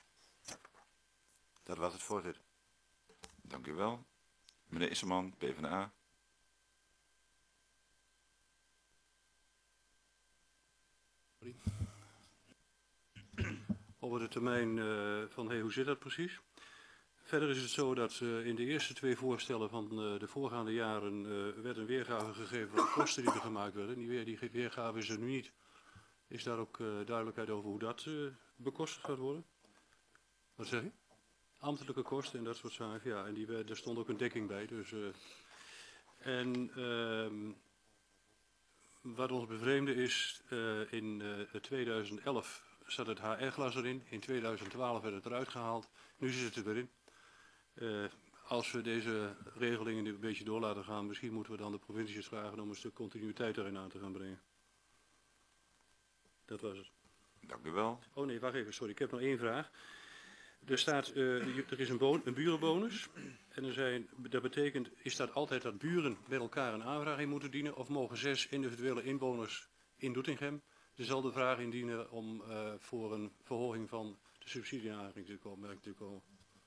Dat was het, voorzitter. Dank u wel. Meneer Isserman, PvdA. Over de termijn uh, van hey, hoe zit dat precies? Verder is het zo dat uh, in de eerste twee voorstellen van uh, de voorgaande jaren uh, werd een weergave gegeven van de kosten die er gemaakt werden. Die, weer, die weergave is er nu niet. Is daar ook uh, duidelijkheid over hoe dat uh, bekostigd gaat worden? Wat zeg je? Ambtelijke kosten en dat soort zaken, ja, en die, er stond ook een dekking bij. Dus, uh, en uh, wat ons bevreemde is, uh, in uh, tweeduizend elf zat het H R-glas erin, in tweeduizend twaalf werd het eruit gehaald, nu zit het er weer in. Uh, als we deze regelingen nu een beetje door laten gaan, misschien moeten we dan de provincies vragen om een stuk continuïteit erin aan te gaan brengen. Dat was het. Dank u wel. Oh nee, wacht even, sorry, ik heb nog één vraag. Er staat, uh, er is een, bon, een burenbonus en er zijn, dat betekent, is dat altijd dat buren met elkaar een aanvraag in moeten dienen of mogen zes individuele inwoners in Doetinchem dezelfde vraag indienen om uh, voor een verhoging van de subsidieaanvraag te komen, te komen?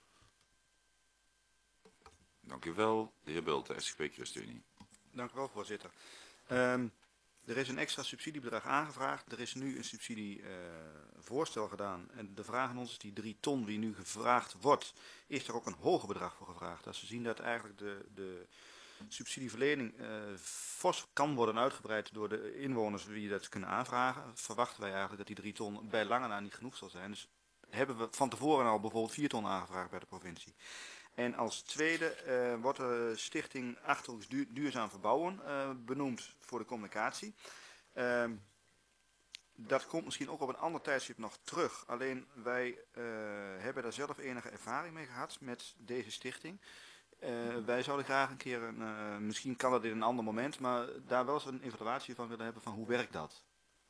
Dank u wel. De heer Bulten, S G P ChristenUnie. Dank u wel, voorzitter. Um, Er is een extra subsidiebedrag aangevraagd. Er is nu een subsidievoorstel uh, gedaan. En de vraag aan ons is die drie ton die nu gevraagd wordt. Is er ook een hoger bedrag voor gevraagd? Als we zien dat eigenlijk de, de subsidieverlening uh, fors kan worden uitgebreid door de inwoners die dat kunnen aanvragen. Verwachten wij eigenlijk dat die drie ton bij lange na niet genoeg zal zijn. Dus hebben we van tevoren al bijvoorbeeld vier ton aangevraagd bij de provincie. En als tweede uh, wordt de stichting Achterhoeks duur, Duurzaam Verbouwen uh, benoemd voor de communicatie. Uh, dat komt misschien ook op een ander tijdstip nog terug. Alleen wij uh, hebben daar zelf enige ervaring mee gehad met deze stichting. Uh, wij zouden graag een keer, een, uh, misschien kan dat in een ander moment, maar daar wel eens een evaluatie van willen hebben van hoe werkt dat.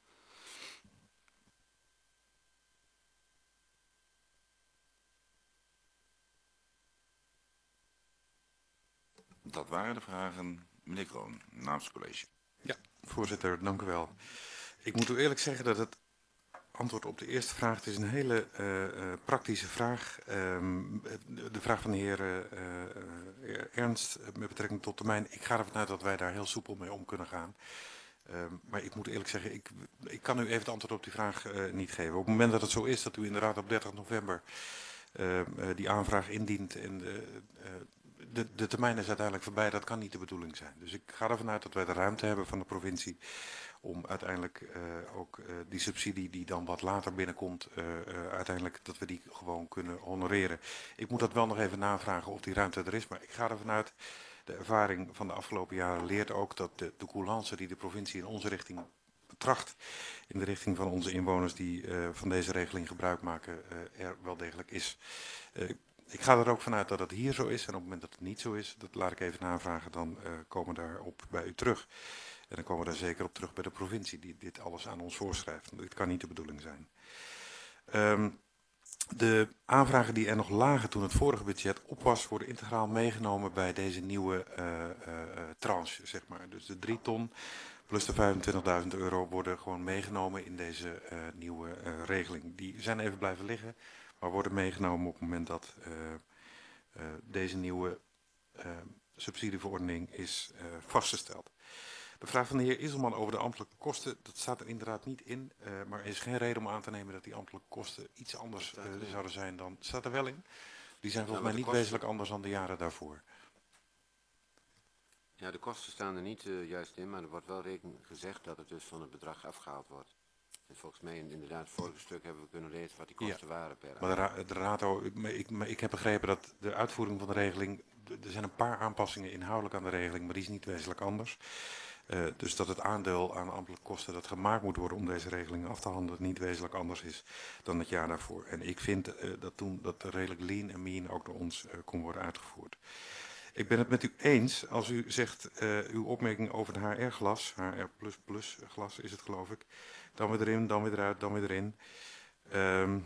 Dat waren de vragen. Meneer Kroon, namens het college. Ja, voorzitter, dank u wel. Ik moet u eerlijk zeggen dat het antwoord op de eerste vraag, het is een hele uh, uh, praktische vraag. Um, de, de vraag van de heer uh, uh, Ernst met betrekking tot termijn. Ik ga ervan uit dat wij daar heel soepel mee om kunnen gaan. Um, maar ik moet eerlijk zeggen, ik, ik kan u even het antwoord op die vraag uh, niet geven. Op het moment dat het zo is dat u inderdaad op dertig november uh, uh, die aanvraag indient en uh, uh, De, de termijn is uiteindelijk voorbij, dat kan niet de bedoeling zijn. Dus ik ga ervan uit dat wij de ruimte hebben van de provincie om uiteindelijk uh, ook uh, die subsidie die dan wat later binnenkomt, uh, uh, uiteindelijk dat we die gewoon kunnen honoreren. Ik moet dat wel nog even navragen of die ruimte er is, maar ik ga ervan uit, de ervaring van de afgelopen jaren leert ook dat de, de coulance die de provincie in onze richting tracht, in de richting van onze inwoners die uh, van deze regeling gebruik maken, uh, er wel degelijk is. Uh, Ik ga er ook vanuit dat het hier zo is en op het moment dat het niet zo is, dat laat ik even navragen, dan uh, komen we daarop bij u terug. En dan komen we daar zeker op terug bij de provincie die dit alles aan ons voorschrijft. Dit kan niet de bedoeling zijn. Um, de aanvragen die er nog lagen toen het vorige budget op was, worden integraal meegenomen bij deze nieuwe uh, uh, tranche, zeg maar. Dus de drie ton plus de vijfentwintigduizend euro worden gewoon meegenomen in deze uh, nieuwe uh, regeling. Die zijn even blijven liggen, maar worden meegenomen op het moment dat uh, uh, deze nieuwe uh, subsidieverordening is uh, vastgesteld. De vraag van de heer Iselman over de ambtelijke kosten, dat staat er inderdaad niet in, uh, maar er is geen reden om aan te nemen dat die ambtelijke kosten iets anders uh, zouden zijn dan, staat er wel in? Die zijn volgens mij niet wezenlijk anders dan de jaren daarvoor. Ja, de kosten staan er niet uh, juist in, maar er wordt wel rekening gezegd dat het dus van het bedrag afgehaald wordt. En volgens mij in, inderdaad, het vorige stuk hebben we kunnen lezen wat die kosten ja. waren per maar de, ra de rato, ik, ik, ik heb begrepen dat de uitvoering van de regeling, er zijn een paar aanpassingen inhoudelijk aan de regeling, maar die is niet wezenlijk anders. Uh, dus dat het aandeel aan ambtelijke kosten dat gemaakt moet worden om deze regeling af te handelen niet wezenlijk anders is dan het jaar daarvoor. En ik vind uh, dat toen dat redelijk lean en mean ook door ons uh, kon worden uitgevoerd. Ik ben het met u eens als u zegt uh, uw opmerking over de H R-glas, H R plus plus glas is het geloof ik, dan weer erin, dan weer eruit, dan weer erin. Um,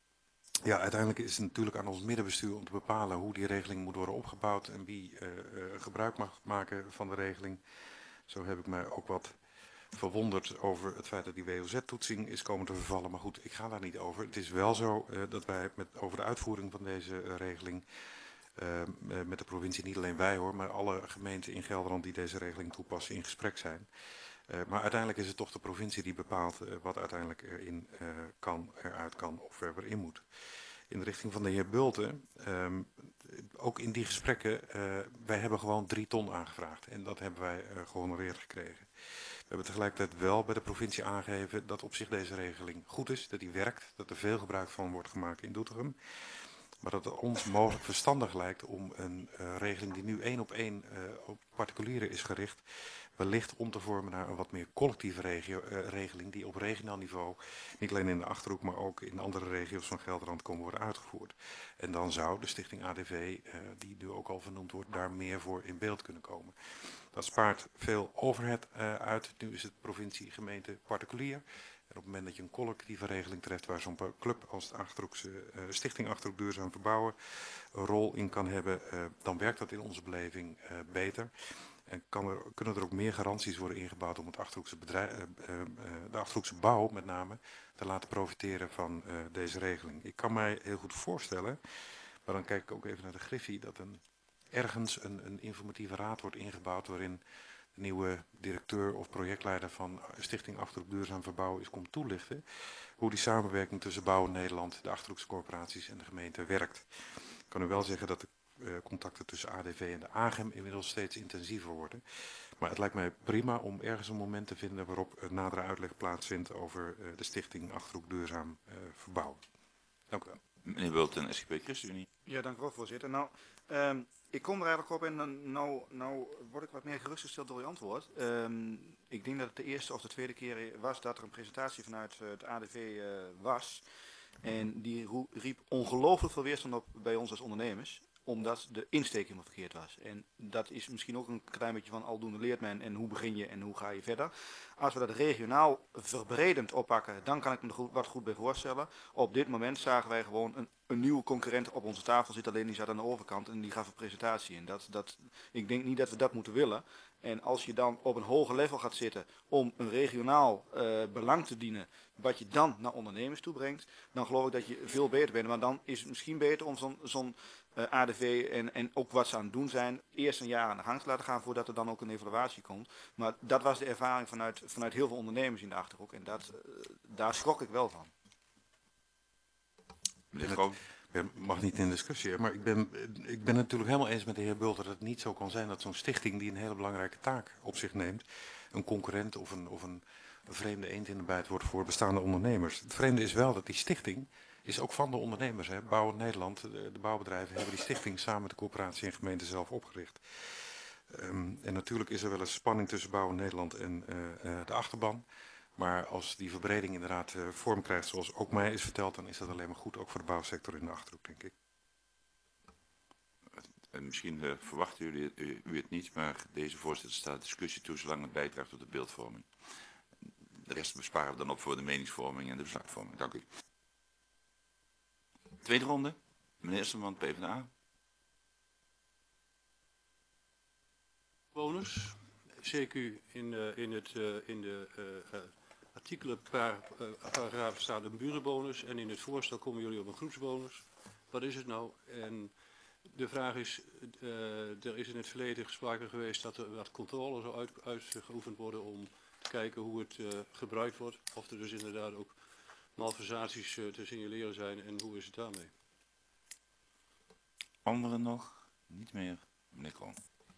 ja, uiteindelijk is het natuurlijk aan ons middenbestuur om te bepalen hoe die regeling moet worden opgebouwd en wie uh, uh, gebruik mag maken van de regeling. Zo heb ik mij ook wat verwonderd over het feit dat die W O Z-toetsing is komen te vervallen. Maar goed, ik ga daar niet over. Het is wel zo uh, dat wij met, over de uitvoering van deze uh, regeling uh, met de provincie, niet alleen wij hoor, maar alle gemeenten in Gelderland die deze regeling toepassen in gesprek zijn. Uh, maar uiteindelijk is het toch de provincie die bepaalt uh, wat uiteindelijk erin uh, kan, eruit kan of er weer in moet. In de richting van de heer Bulten, um, ook in die gesprekken, uh, wij hebben gewoon drie ton aangevraagd en dat hebben wij uh, gehonoreerd gekregen. We hebben tegelijkertijd wel bij de provincie aangegeven dat op zich deze regeling goed is, dat die werkt, dat er veel gebruik van wordt gemaakt in Doetinchem. Maar dat het ons mogelijk verstandig lijkt om een uh, regeling die nu één op één uh, op particulieren is gericht, wellicht om te vormen naar een wat meer collectieve regio, uh, regeling die op regionaal niveau, niet alleen in de Achterhoek, maar ook in andere regio's van Gelderland komen worden uitgevoerd. En dan zou de stichting A D V, uh, die nu ook al vernoemd wordt, daar meer voor in beeld kunnen komen. Dat spaart veel overhead uh, uit. Nu is het provincie, gemeente, particulier. En op het moment dat je een collectieve regeling treft waar zo'n club als de Achterhoekse uh, Stichting Achterhoek Duurzaam Verbouwen een rol in kan hebben, uh, dan werkt dat in onze beleving uh, beter. En kan er, kunnen er ook meer garanties worden ingebouwd om het Achterhoekse bedrijf, uh, uh, de Achterhoekse bouw met name te laten profiteren van uh, deze regeling. Ik kan mij heel goed voorstellen, maar dan kijk ik ook even naar de Griffie, dat een, ergens een, een informatieve raad wordt ingebouwd waarin de nieuwe directeur of projectleider van Stichting Achterhoek Duurzaam Verbouwen is komt toelichten hoe die samenwerking tussen Bouwen Nederland, de Achterhoekse corporaties en de gemeente werkt. Ik kan u wel zeggen dat de uh, contacten tussen A D V en de A G E M inmiddels steeds intensiever worden. Maar het lijkt mij prima om ergens een moment te vinden waarop een nadere uitleg plaatsvindt over uh, de Stichting Achterhoek Duurzaam uh, Verbouwen. Dank u wel. Meneer Bulten, S G P ChristenUnie. Ja, dank u wel, voorzitter. Nou, um, ik kom er eigenlijk op en dan, nou, nou word ik wat meer gerustgesteld door uw antwoord. Um, ik denk dat het de eerste of de tweede keer was dat er een presentatie vanuit uh, het A D V uh, was. En die riep ongelooflijk veel weerstand op bij ons als ondernemers, omdat de insteek helemaal verkeerd was. En dat is misschien ook een klein beetje van aldoende leert men en hoe begin je en hoe ga je verder. Als we dat regionaal verbredend oppakken, dan kan ik me er goed, wat goed bij voorstellen. Op dit moment zagen wij gewoon een, een nieuwe concurrent op onze tafel zitten, alleen die zat aan de overkant en die gaf een presentatie. En dat, dat, ik denk niet dat we dat moeten willen. En als je dan op een hoger level gaat zitten om een regionaal uh, belang te dienen, wat je dan naar ondernemers toe brengt, dan geloof ik dat je veel beter bent. Maar dan is het misschien beter om zo'n zo'n uh, A D V en, en ook wat ze aan het doen zijn, eerst een jaar aan de gang te laten gaan voordat er dan ook een evaluatie komt. Maar dat was de ervaring vanuit, vanuit heel veel ondernemers in de Achterhoek en dat, uh, daar schrok ik wel van. Met het, Ik mag niet in discussie, hè, maar ik ben, ik ben het natuurlijk helemaal eens met de heer Bulter dat het niet zo kan zijn dat zo'n stichting die een hele belangrijke taak op zich neemt, een concurrent of een, of een, een vreemde eend in de bijt wordt voor bestaande ondernemers. Het vreemde is wel dat die stichting is ook van de ondernemers. Hè. Bouwen Nederland, de, de bouwbedrijven hebben die stichting samen met de coöperatie en gemeente zelf opgericht. Um, en natuurlijk is er wel eens spanning tussen Bouwen Nederland en uh, uh, de achterban. Maar als die verbreding inderdaad uh, vorm krijgt zoals ook mij is verteld, dan is dat alleen maar goed, ook voor de bouwsector in de Achterhoek, denk ik. En misschien uh, verwachten jullie u, u het niet, maar deze voorzitter staat discussie toe zolang het bijdraagt tot de beeldvorming. De rest besparen we dan op voor de meningsvorming en de besluitvorming. Dank u. Tweede ronde, meneer Esselman, PvdA. Bewoners, C Q in, uh, in, het, uh, in de uh, uh, artikelen paar uh, paragrafen staat een burenbonus en in het voorstel komen jullie op een groepsbonus. Wat is het nou? En de vraag is, uh, er is in het verleden sprake geweest dat er wat controle zou uit, uitgeoefend worden om te kijken hoe het uh, gebruikt wordt. Of er dus inderdaad ook malversaties uh, te signaleren zijn en hoe is het daarmee? Anderen nog? Niet meer. Meneer Kroon.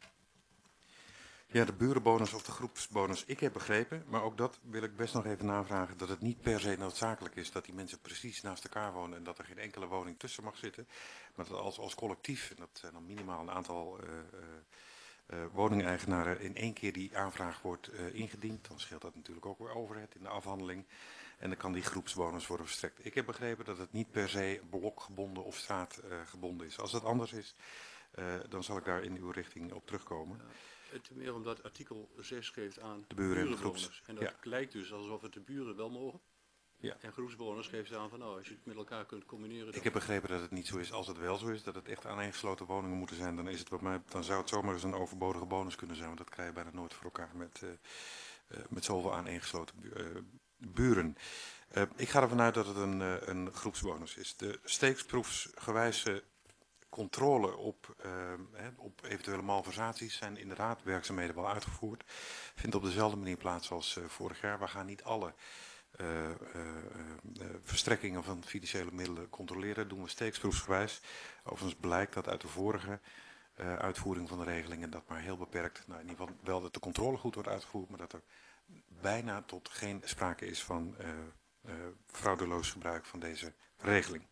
Ja, de burenbonus of de groepsbonus. Ik heb begrepen, maar ook dat wil ik best nog even navragen, dat het niet per se noodzakelijk is dat die mensen precies naast elkaar wonen en dat er geen enkele woning tussen mag zitten. Maar dat als, als collectief, en dat zijn dan minimaal een aantal uh, uh, uh, woningeigenaren, in één keer die aanvraag wordt uh, ingediend. Dan scheelt dat natuurlijk ook weer overhead in de afhandeling. En dan kan die groepsbonus worden verstrekt. Ik heb begrepen dat het niet per se blokgebonden of straatgebonden uh, is. Als dat anders is, uh, dan zal ik daar in uw richting op terugkomen. Ja. Het meer omdat artikel zes geeft aan de buren en de groeps. En dat ja. lijkt dus alsof het de buren wel mogen. Ja. En groepsbonus geeft aan van nou, als je het met elkaar kunt combineren. Dan... Ik heb begrepen dat het niet zo is. Als het wel zo is, dat het echt aaneengesloten woningen moeten zijn, dan, is het wat mij, dan zou het zomaar eens een overbodige bonus kunnen zijn. Want dat krijg je bijna nooit voor elkaar met, uh, uh, met zoveel aaneengesloten bu uh, buren. Uh, ik ga ervan uit dat het een, uh, een groepsbonus is. De steeksproefsgewijze controle op, uh, he, op eventuele malversaties zijn inderdaad werkzaamheden wel uitgevoerd. Vindt op dezelfde manier plaats als uh, vorig jaar. We gaan niet alle uh, uh, uh, verstrekkingen van financiële middelen controleren. Dat doen we steeksproefsgewijs. Overigens blijkt dat uit de vorige uh, uitvoering van de regelingen dat maar heel beperkt, nou in ieder geval wel dat de controle goed wordt uitgevoerd, maar dat er bijna tot geen sprake is van uh, uh, fraudeloos gebruik van deze regeling.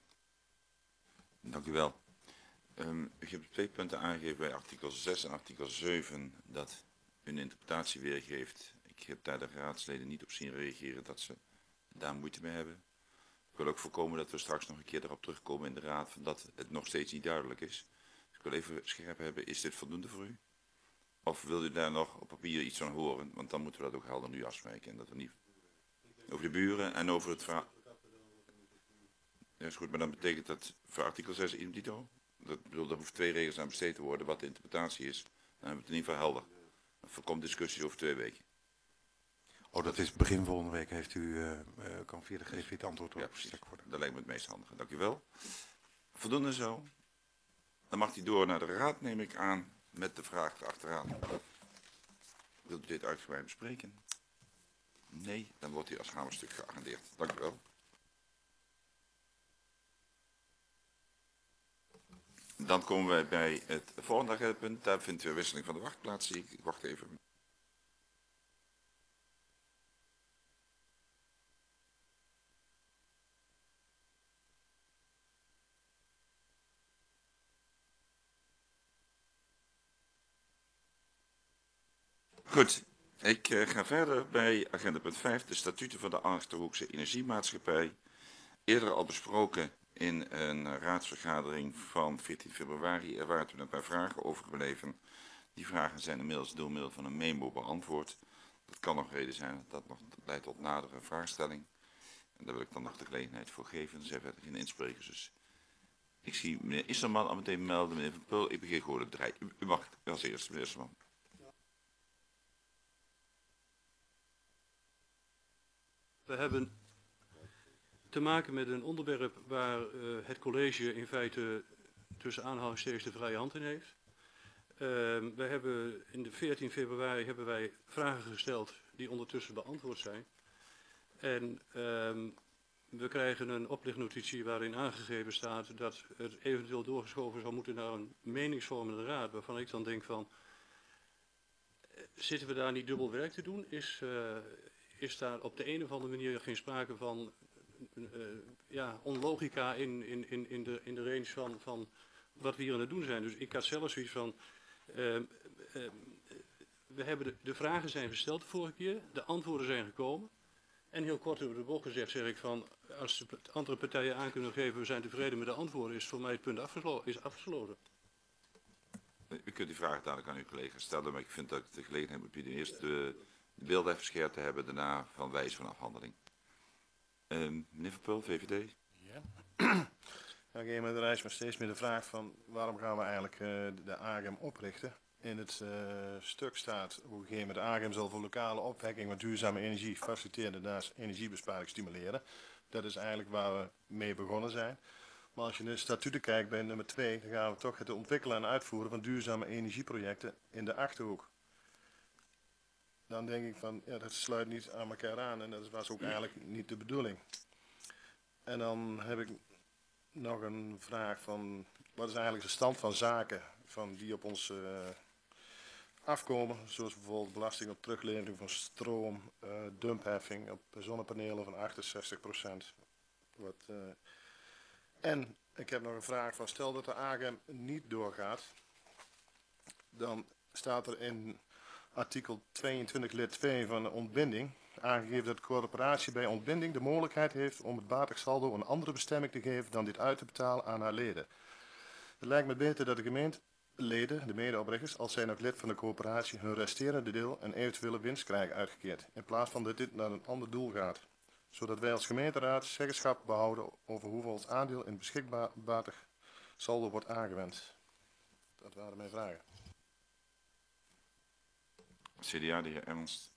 Dank u wel. Um, u hebt twee punten aangegeven bij artikel zes en artikel zeven dat u een interpretatie weergeeft. Ik heb daar de raadsleden niet op zien reageren dat ze daar moeite mee hebben. Ik wil ook voorkomen dat we straks nog een keer erop terugkomen in de raad van dat het nog steeds niet duidelijk is. Dus ik wil even scherp hebben, is dit voldoende voor u? Of wil u daar nog op papier iets van horen? Want dan moeten we dat ook helder nu afspreken. En dat we niet over de buren en over het verhaal. Ja, is goed, maar dan betekent dat voor artikel zes idem dito. Dat bedoel, er hoeft twee regels aan besteed te worden wat de interpretatie is. Dan hebben we het in ieder geval helder. Dan voorkomt discussies over twee weken. Oh, dat is begin volgende week. Heeft u, uh, uh, kan via de G V het antwoord op. Ja, precies. Dat lijkt me het meest handige. Dank u wel. Voldoende zo. Dan mag hij door naar de raad, neem ik aan, met de vraag achteraan. Wilt u dit uitgebreid bespreken? Nee, dan wordt hij als hamerstuk geagendeerd. Dank u wel. Dan komen wij bij het volgende punt. Daar vindt u een wisseling van de wachtplaats. Zie ik. Ik wacht even. Goed, ik uh, ga verder bij agenda punt vijf, de statuten van de Achterhoekse Energiemaatschappij. Eerder al besproken in een raadsvergadering van veertien februari. Er waren toen een paar vragen overgebleven. Die vragen zijn inmiddels door middel van een memo beantwoord. Dat kan nog reden zijn dat dat nog leidt tot nadere vraagstelling. En daar wil ik dan nog de gelegenheid voor geven. Er zijn verder geen insprekers. Dus ik zie meneer Isserman al meteen melden, meneer Van Pul. Ik begin gewoon het draai. U, u mag als eerste, meneer Isserman. We hebben te maken met een onderwerp waar uh, het college in feite tussen aanhalingstekens de vrije hand in heeft. Uh, we hebben in de veertien februari hebben wij vragen gesteld die ondertussen beantwoord zijn. En uh, we krijgen een oplichtnotitie waarin aangegeven staat dat het eventueel doorgeschoven zou moeten naar een meningsvormende raad. Waarvan ik dan denk van, zitten we daar niet dubbel werk te doen? Is, uh, is daar op de een of andere manier geen sprake van uh, ja, onlogica in, in, in, in, de, in de range van, van wat we hier aan het doen zijn? Dus ik had zelfs zoiets van, uh, uh, we hebben de, de vragen zijn gesteld de vorige keer, de antwoorden zijn gekomen. En heel kort over de bocht gezegd zeg ik van, als de andere partijen aan kunnen geven, we zijn tevreden met de antwoorden, is voor mij het punt afgeslo is afgesloten. U kunt die vraag dadelijk aan uw collega's stellen, maar ik vind dat ik de gelegenheid moet bieden eerst de, de beelden even scherp te hebben, daarna van wijze van afhandeling. Uh, meneer Van Pul, V V D. Ja. Dan ga je met de reis maar steeds meer de vraag van waarom gaan we eigenlijk uh, de A G M oprichten. In het uh, stuk staat op een gegeven moment de A G M zal voor lokale opwekking met duurzame energie faciliteren, daarnaast energiebesparing stimuleren. Dat is eigenlijk waar we mee begonnen zijn. Maar als je in de statuten kijkt bij nummer twee, dan gaan we toch het ontwikkelen en uitvoeren van duurzame energieprojecten in de Achterhoek. Dan denk ik van, ja, dat sluit niet aan elkaar aan en dat was ook eigenlijk niet de bedoeling. En dan heb ik nog een vraag van, wat is eigenlijk de stand van zaken van die op ons uh, afkomen, zoals bijvoorbeeld belasting op teruglevering van stroom, uh, dumpheffing op zonnepanelen van achtenzestig procent. Wat, uh, en ik heb nog een vraag van, stel dat de A G M niet doorgaat, dan staat er in artikel tweeëntwintig lid twee van de ontbinding aangegeven dat de corporatie bij ontbinding de mogelijkheid heeft om het batig saldo een andere bestemming te geven dan dit uit te betalen aan haar leden. Het lijkt me beter dat de gemeenteleden, de medeoprichters, als zij nog lid van de corporatie, hun resterende deel en eventuele winst krijgen uitgekeerd, in plaats van dat dit naar een ander doel gaat. Zodat wij als gemeenteraad zeggenschap behouden over hoeveel ons aandeel in beschikbaar batig saldo wordt aangewend. Dat waren mijn vragen. C D A, de heer Ernst.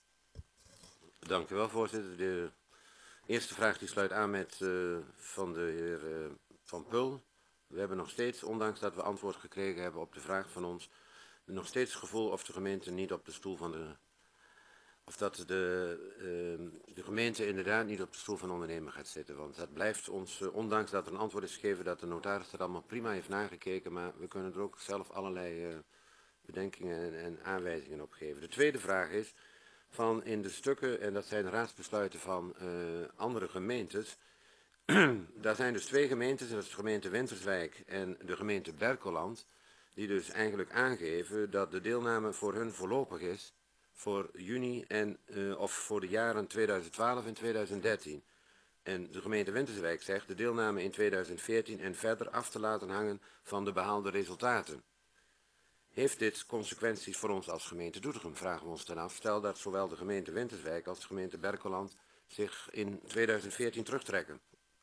Dank u wel, voorzitter. De eerste vraag die sluit aan met uh, van de heer uh, Van Pul. We hebben nog steeds, ondanks dat we antwoord gekregen hebben op de vraag van ons, nog steeds het gevoel of de gemeente niet op de stoel van de, of dat de, uh, de gemeente inderdaad niet op de stoel van ondernemer gaat zitten. Want dat blijft ons, uh, ondanks dat er een antwoord is gegeven dat de notaris dat allemaal prima heeft nagekeken, maar we kunnen er ook zelf allerlei uh, bedenkingen en, en aanwijzingen op geven. De tweede vraag is, van in de stukken, en dat zijn raadsbesluiten van uh, andere gemeentes, daar zijn dus twee gemeentes, dat is de gemeente Winterswijk en de gemeente Berkelland, die dus eigenlijk aangeven dat de deelname voor hun voorlopig is voor juni en, uh, of voor de jaren tweeduizend twaalf en tweeduizend dertien. En de gemeente Winterswijk zegt de deelname in tweeduizend veertien en verder af te laten hangen van de behaalde resultaten. Heeft dit consequenties voor ons als gemeente Doetinchem, vragen we ons dan af. Stel dat zowel de gemeente Winterswijk als de gemeente Berkelland zich in tweeduizend veertien terugtrekken.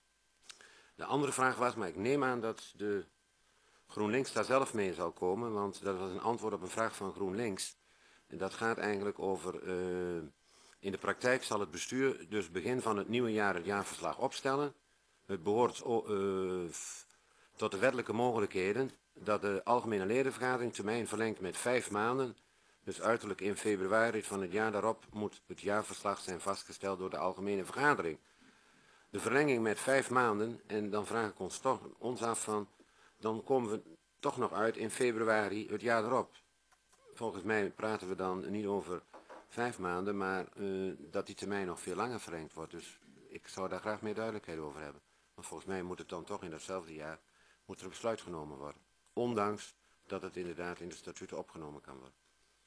De andere vraag was, maar ik neem aan dat de GroenLinks daar zelf mee zal komen, want dat was een antwoord op een vraag van GroenLinks. En dat gaat eigenlijk over, uh, in de praktijk zal het bestuur dus begin van het nieuwe jaar het jaarverslag opstellen. Het behoort uh, tot de wettelijke mogelijkheden dat de algemene ledenvergadering termijn verlengt met vijf maanden. Dus uiterlijk in februari van het jaar daarop moet het jaarverslag zijn vastgesteld door de algemene vergadering. De verlenging met vijf maanden, en dan vraag ik ons toch ons af van, dan komen we toch nog uit in februari het jaar erop. Volgens mij praten we dan niet over vijf maanden, maar uh, dat die termijn nog veel langer verlengd wordt. Dus ik zou daar graag meer duidelijkheid over hebben. Want volgens mij moet het dan toch in datzelfde jaar, moet er een besluit genomen worden. Ondanks dat het inderdaad in de statuten opgenomen kan worden.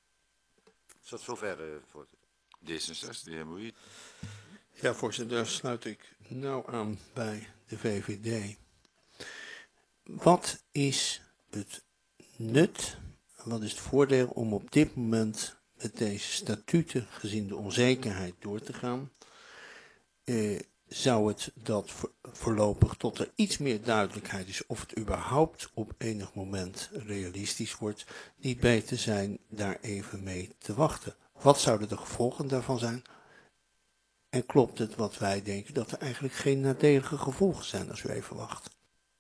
Tot zover, uh, voorzitter. D zesenzestig, de heer Moeie. Ja, voorzitter, daar sluit ik nauw aan bij de V V D. Wat is het nut, wat is het voordeel om op dit moment met deze statuten, gezien de onzekerheid, door te gaan? Uh, zou het dat voor, voorlopig tot er iets meer duidelijkheid is of het überhaupt op enig moment realistisch wordt, niet beter zijn daar even mee te wachten? Wat zouden de gevolgen daarvan zijn? En klopt het wat wij denken, dat er eigenlijk geen nadelige gevolgen zijn als u even wacht?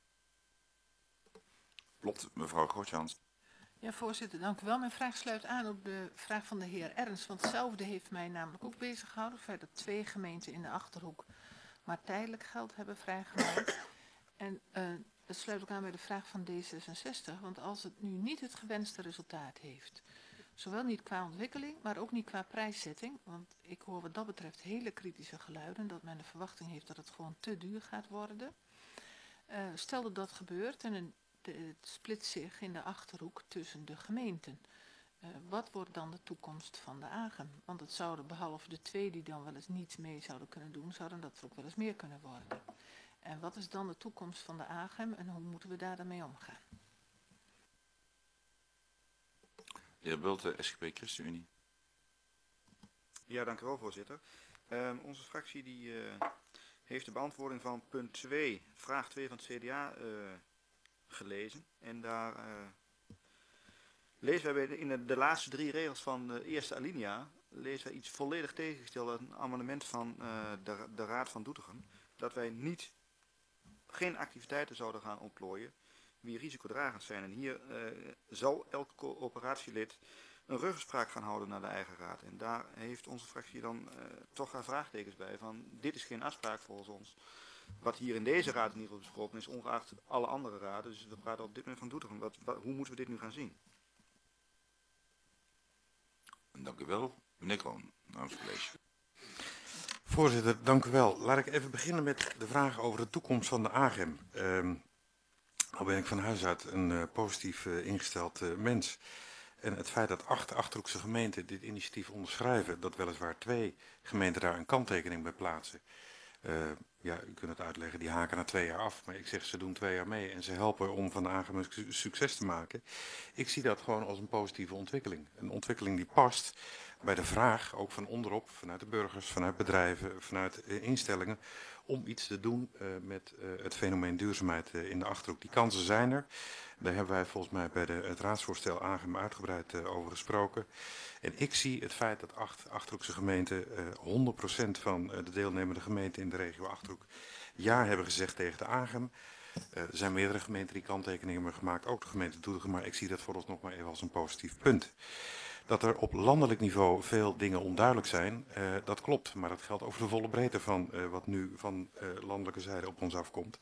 Klopt, mevrouw Grootjans. Ja, voorzitter, dank u wel. Mijn vraag sluit aan op de vraag van de heer Ernst, want hetzelfde heeft mij namelijk ook bezig gehouden. Het feit dat twee gemeenten in de Achterhoek, maar tijdelijk geld hebben vrijgemaakt. En uh, dat sluit ook aan bij de vraag van D zesenzestig, want als het nu niet het gewenste resultaat heeft, zowel niet qua ontwikkeling, maar ook niet qua prijszetting, want ik hoor wat dat betreft hele kritische geluiden, dat men de verwachting heeft dat het gewoon te duur gaat worden. Uh, stel dat dat gebeurt en een, de, het splitst zich in de Achterhoek tussen de gemeenten. Uh, wat wordt dan de toekomst van de AGEM? Want het zouden, behalve de twee die dan wel eens niets mee zouden kunnen doen, zouden dat er ook wel eens meer kunnen worden. En wat is dan de toekomst van de AGEM en hoe moeten we daar dan mee omgaan? De heer Bulte, S G P ChristenUnie. Ja, dank u wel, voorzitter. Uh, onze fractie die, uh, heeft de beantwoording van punt twee, vraag twee van het C D A uh, gelezen. En daar uh, lezen wij in de, de laatste drie regels van de eerste alinea, lezen wij iets volledig tegengesteld, een amendement van uh, de, de Raad van Doetinchem, dat wij niet, geen activiteiten zouden gaan ontplooien wie risicodragend zijn. En hier uh, zal elk coöperatielid een ruggespraak gaan houden naar de eigen raad. En daar heeft onze fractie dan uh, toch haar vraagtekens bij van dit is geen afspraak volgens ons. Wat hier in deze raad in ieder geval besproken is, ongeacht alle andere raden. Dus we praten op dit moment van Doetinchem. Wat, wat, hoe moeten we dit nu gaan zien? Dank u wel. Meneer Kroon, namens het college. Voorzitter, dank u wel. Laat ik even beginnen met de vraag over de toekomst van de AGEM. Um, al ben ik van huis uit een uh, positief uh, ingesteld uh, mens. En het feit dat acht Achterhoekse gemeenten dit initiatief onderschrijven, dat weliswaar twee gemeenten daar een kanttekening bij plaatsen. Uh, ja, u kunt het uitleggen, die haken na twee jaar af. Maar ik zeg, ze doen twee jaar mee en ze helpen om van de AGEM een succes te maken. Ik zie dat gewoon als een positieve ontwikkeling. Een ontwikkeling die past bij de vraag, ook van onderop, vanuit de burgers, vanuit bedrijven, vanuit uh, instellingen, om iets te doen uh, met uh, het fenomeen duurzaamheid uh, in de Achterhoek. Die kansen zijn er. Daar hebben wij volgens mij bij de, het raadsvoorstel AGEM uitgebreid uh, over gesproken. En ik zie het feit dat acht Achterhoekse gemeenten, uh, honderd procent van uh, de deelnemende gemeenten in de regio Achterhoek ja hebben gezegd tegen de AGEM. Uh, er zijn meerdere gemeenten die kanttekeningen hebben gemaakt, ook de gemeente Doetinchem, maar ik zie dat vooralsnog maar even als een positief punt. Dat er op landelijk niveau veel dingen onduidelijk zijn, uh, dat klopt. Maar dat geldt over de volle breedte van uh, wat nu van uh, landelijke zijde op ons afkomt.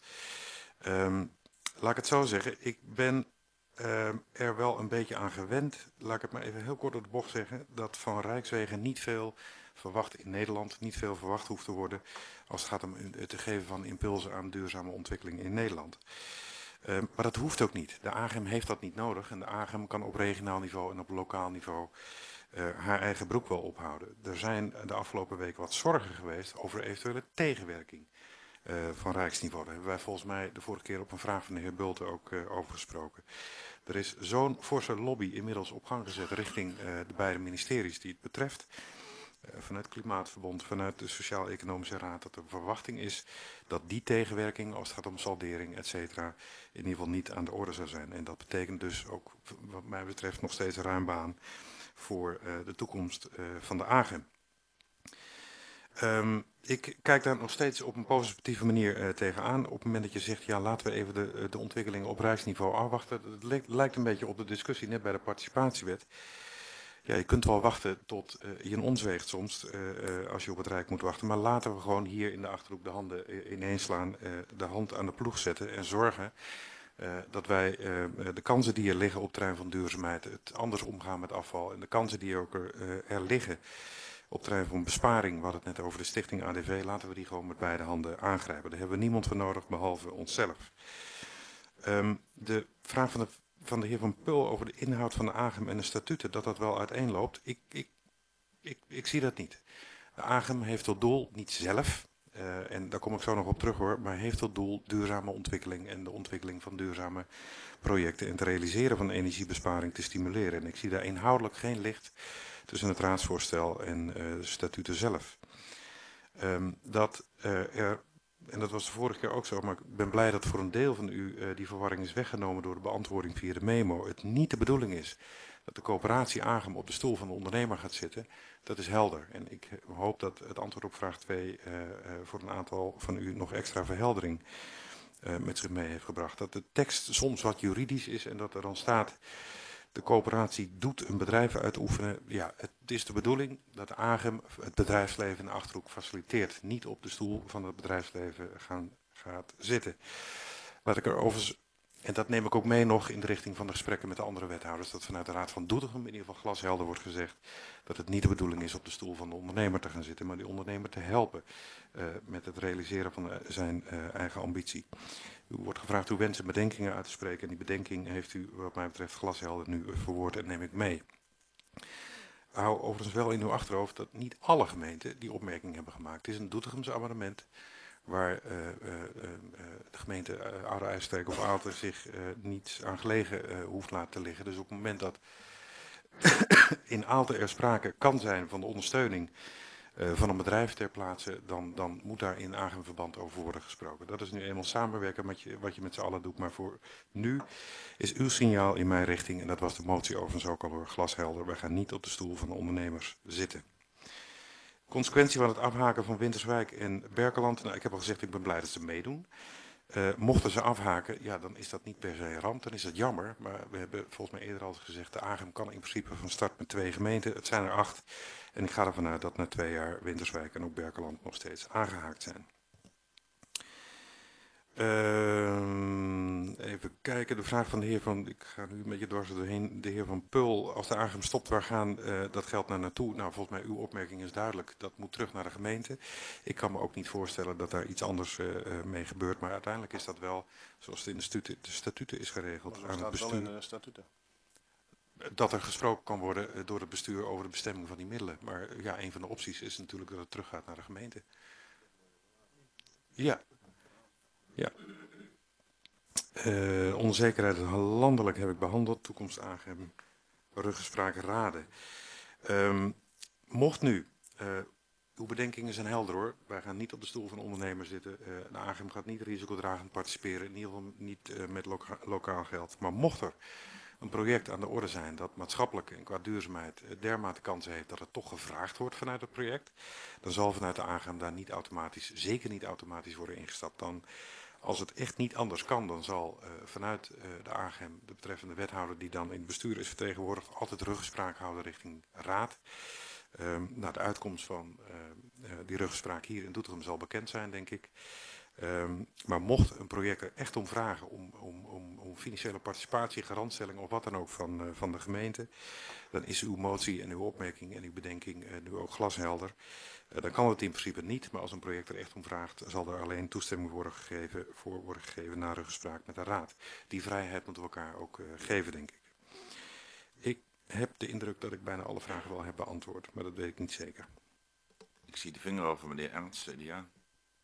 Um, laat ik het zo zeggen, ik ben uh, er wel een beetje aan gewend, laat ik het maar even heel kort op de bocht zeggen, dat van Rijkswegen niet veel verwacht in Nederland, niet veel verwacht hoeft te worden als het gaat om het te geven van impulsen aan duurzame ontwikkeling in Nederland. Uh, maar dat hoeft ook niet. De AGEM heeft dat niet nodig en de AGEM kan op regionaal niveau en op lokaal niveau uh, haar eigen broek wel ophouden. Er zijn de afgelopen weken wat zorgen geweest over eventuele tegenwerking uh, van rijksniveau. Daar hebben wij volgens mij de vorige keer op een vraag van de heer Bulte ook uh, over gesproken. Er is zo'n forse lobby inmiddels op gang gezet richting uh, de beide ministeries die het betreft. Vanuit het Klimaatverbond, vanuit de Sociaal-Economische Raad, dat er verwachting is dat die tegenwerking, als het gaat om saldering, et cetera, in ieder geval niet aan de orde zou zijn. En dat betekent dus ook, wat mij betreft, nog steeds ruim baan voor uh, de toekomst uh, van de AGEM. Um, ik kijk daar nog steeds op een positieve manier uh, tegenaan. Op het moment dat je zegt, ja, laten we even de, de ontwikkelingen op rijksniveau afwachten. Het lijkt, lijkt een beetje op de discussie net bij de participatiewet. Ja, je kunt wel wachten tot uh, je in ons weegt soms, uh, uh, als je op het Rijk moet wachten. Maar laten we gewoon hier in de Achterhoek de handen uh, ineens slaan, uh, de hand aan de ploeg zetten en zorgen uh, dat wij uh, de kansen die er liggen op het terrein van duurzaamheid, het anders omgaan met afval en de kansen die ook er, uh, er liggen op het terrein van besparing, we hadden het net over de stichting A D V, laten we die gewoon met beide handen aangrijpen. Daar hebben we niemand voor nodig behalve onszelf. Um, de vraag van de van de heer Van Pul over de inhoud van de AGEM en de statuten, dat dat wel uiteenloopt, ik, ik, ik, ik zie dat niet. De AGEM heeft tot doel, niet zelf, uh, en daar kom ik zo nog op terug hoor, maar heeft tot doel duurzame ontwikkeling en de ontwikkeling van duurzame projecten en het realiseren van energiebesparing te stimuleren. En ik zie daar inhoudelijk geen licht tussen het raadsvoorstel en uh, de statuten zelf. Um, dat uh, er En dat was de vorige keer ook zo, maar ik ben blij dat voor een deel van u uh, die verwarring is weggenomen door de beantwoording via de memo. Het niet de bedoeling is dat de coöperatie AGEM op de stoel van de ondernemer gaat zitten. Dat is helder. En ik hoop dat het antwoord op vraag twee uh, uh, voor een aantal van u nog extra verheldering uh, met zich mee heeft gebracht. Dat de tekst soms wat juridisch is en dat er dan staat De coöperatie doet een bedrijf uitoefenen. Ja, het is de bedoeling dat de AGEM het bedrijfsleven in de Achterhoek faciliteert. Niet op de stoel van het bedrijfsleven gaan, gaat zitten. Laat ik er overigens, en dat neem ik ook mee nog in de richting van de gesprekken met de andere wethouders, dat vanuit de Raad van Doetinchem in ieder geval glashelder wordt gezegd dat het niet de bedoeling is op de stoel van de ondernemer te gaan zitten, maar die ondernemer te helpen uh, met het realiseren van uh, zijn uh, eigen ambitie. U wordt gevraagd uw wensen en bedenkingen uit te spreken en die bedenking heeft u wat mij betreft glashelder nu verwoord en neem ik mee. Hou overigens wel in uw achterhoofd dat niet alle gemeenten die opmerking hebben gemaakt. Het is een Doetinchamse amendement waar uh, uh, uh, de gemeente uh, Oude IJsselstreek of Aalten zich uh, niet aan gelegen uh, hoeft laten liggen. Dus op het moment dat in Aalten er sprake kan zijn van de ondersteuning uh, van een bedrijf ter plaatse, dan, dan moet daar in AGEM-verband over worden gesproken. Dat is nu eenmaal samenwerken met je, wat je met z'n allen doet, maar voor nu is uw signaal in mijn richting, en dat was de motie overigens ook al door glashelder, wij gaan niet op de stoel van de ondernemers zitten. Consequentie van het afhaken van Winterswijk en Berkeland, nou, ik heb al gezegd, ik ben blij dat ze meedoen. Uh, mochten ze afhaken, ja, dan is dat niet per se een ramp, dan is dat jammer. Maar we hebben volgens mij eerder al gezegd, de AGEM kan in principe van start met twee gemeenten. Het zijn er acht. En ik ga ervan uit dat na twee jaar Winterswijk en ook Berkeland nog steeds aangehaakt zijn. Uh, even kijken, de vraag van de heer van, ik ga nu een beetje dwars doorheen, de heer van Pul, als de AGEM stopt, waar gaan uh, dat geld naar naartoe? Nou, volgens mij uw opmerking is duidelijk, dat moet terug naar de gemeente. Ik kan me ook niet voorstellen dat daar iets anders uh, mee gebeurt, maar uiteindelijk is dat wel, zoals het in de, statu de statuten is geregeld, aan het bestuur. Wel in de statuten. Dat er gesproken kan worden uh, door het bestuur over de bestemming van die middelen. Maar ja, een van de opties is natuurlijk dat het teruggaat naar de gemeente. Ja. Ja. Uh, onzekerheid landelijk heb ik behandeld, toekomst AGEM, ruggespraken raden. Um, mocht nu, uh, uw bedenkingen zijn helder hoor, wij gaan niet op de stoel van ondernemers zitten, uh, de AGEM gaat niet risicodragend participeren, in ieder geval niet uh, met loka lokaal geld. Maar mocht er een project aan de orde zijn dat maatschappelijk en qua duurzaamheid uh, dermate kansen heeft dat het toch gevraagd wordt vanuit het project, dan zal vanuit de AGEM daar niet automatisch, zeker niet automatisch worden ingestapt. Dan, als het echt niet anders kan, dan zal uh, vanuit uh, de AGEM, de betreffende wethouder die dan in het bestuur is vertegenwoordigd, altijd ruggespraak houden richting raad. Um, nou, de uitkomst van uh, uh, die ruggespraak hier in Doetinchem zal bekend zijn, denk ik. Um, maar mocht een project er echt om vragen, om, om, om, om financiële participatie, garantstelling of wat dan ook van, uh, van de gemeente, dan is uw motie en uw opmerking en uw bedenking uh, nu ook glashelder. Uh, dan kan het in principe niet, maar als een project er echt om vraagt, zal er alleen toestemming worden gegeven, voor worden gegeven na ruggespraak met de raad. Die vrijheid moeten we elkaar ook uh, geven, denk ik. Ik heb de indruk dat ik bijna alle vragen wel heb beantwoord, maar dat weet ik niet zeker. Ik zie de vinger over meneer Ernst, C D A.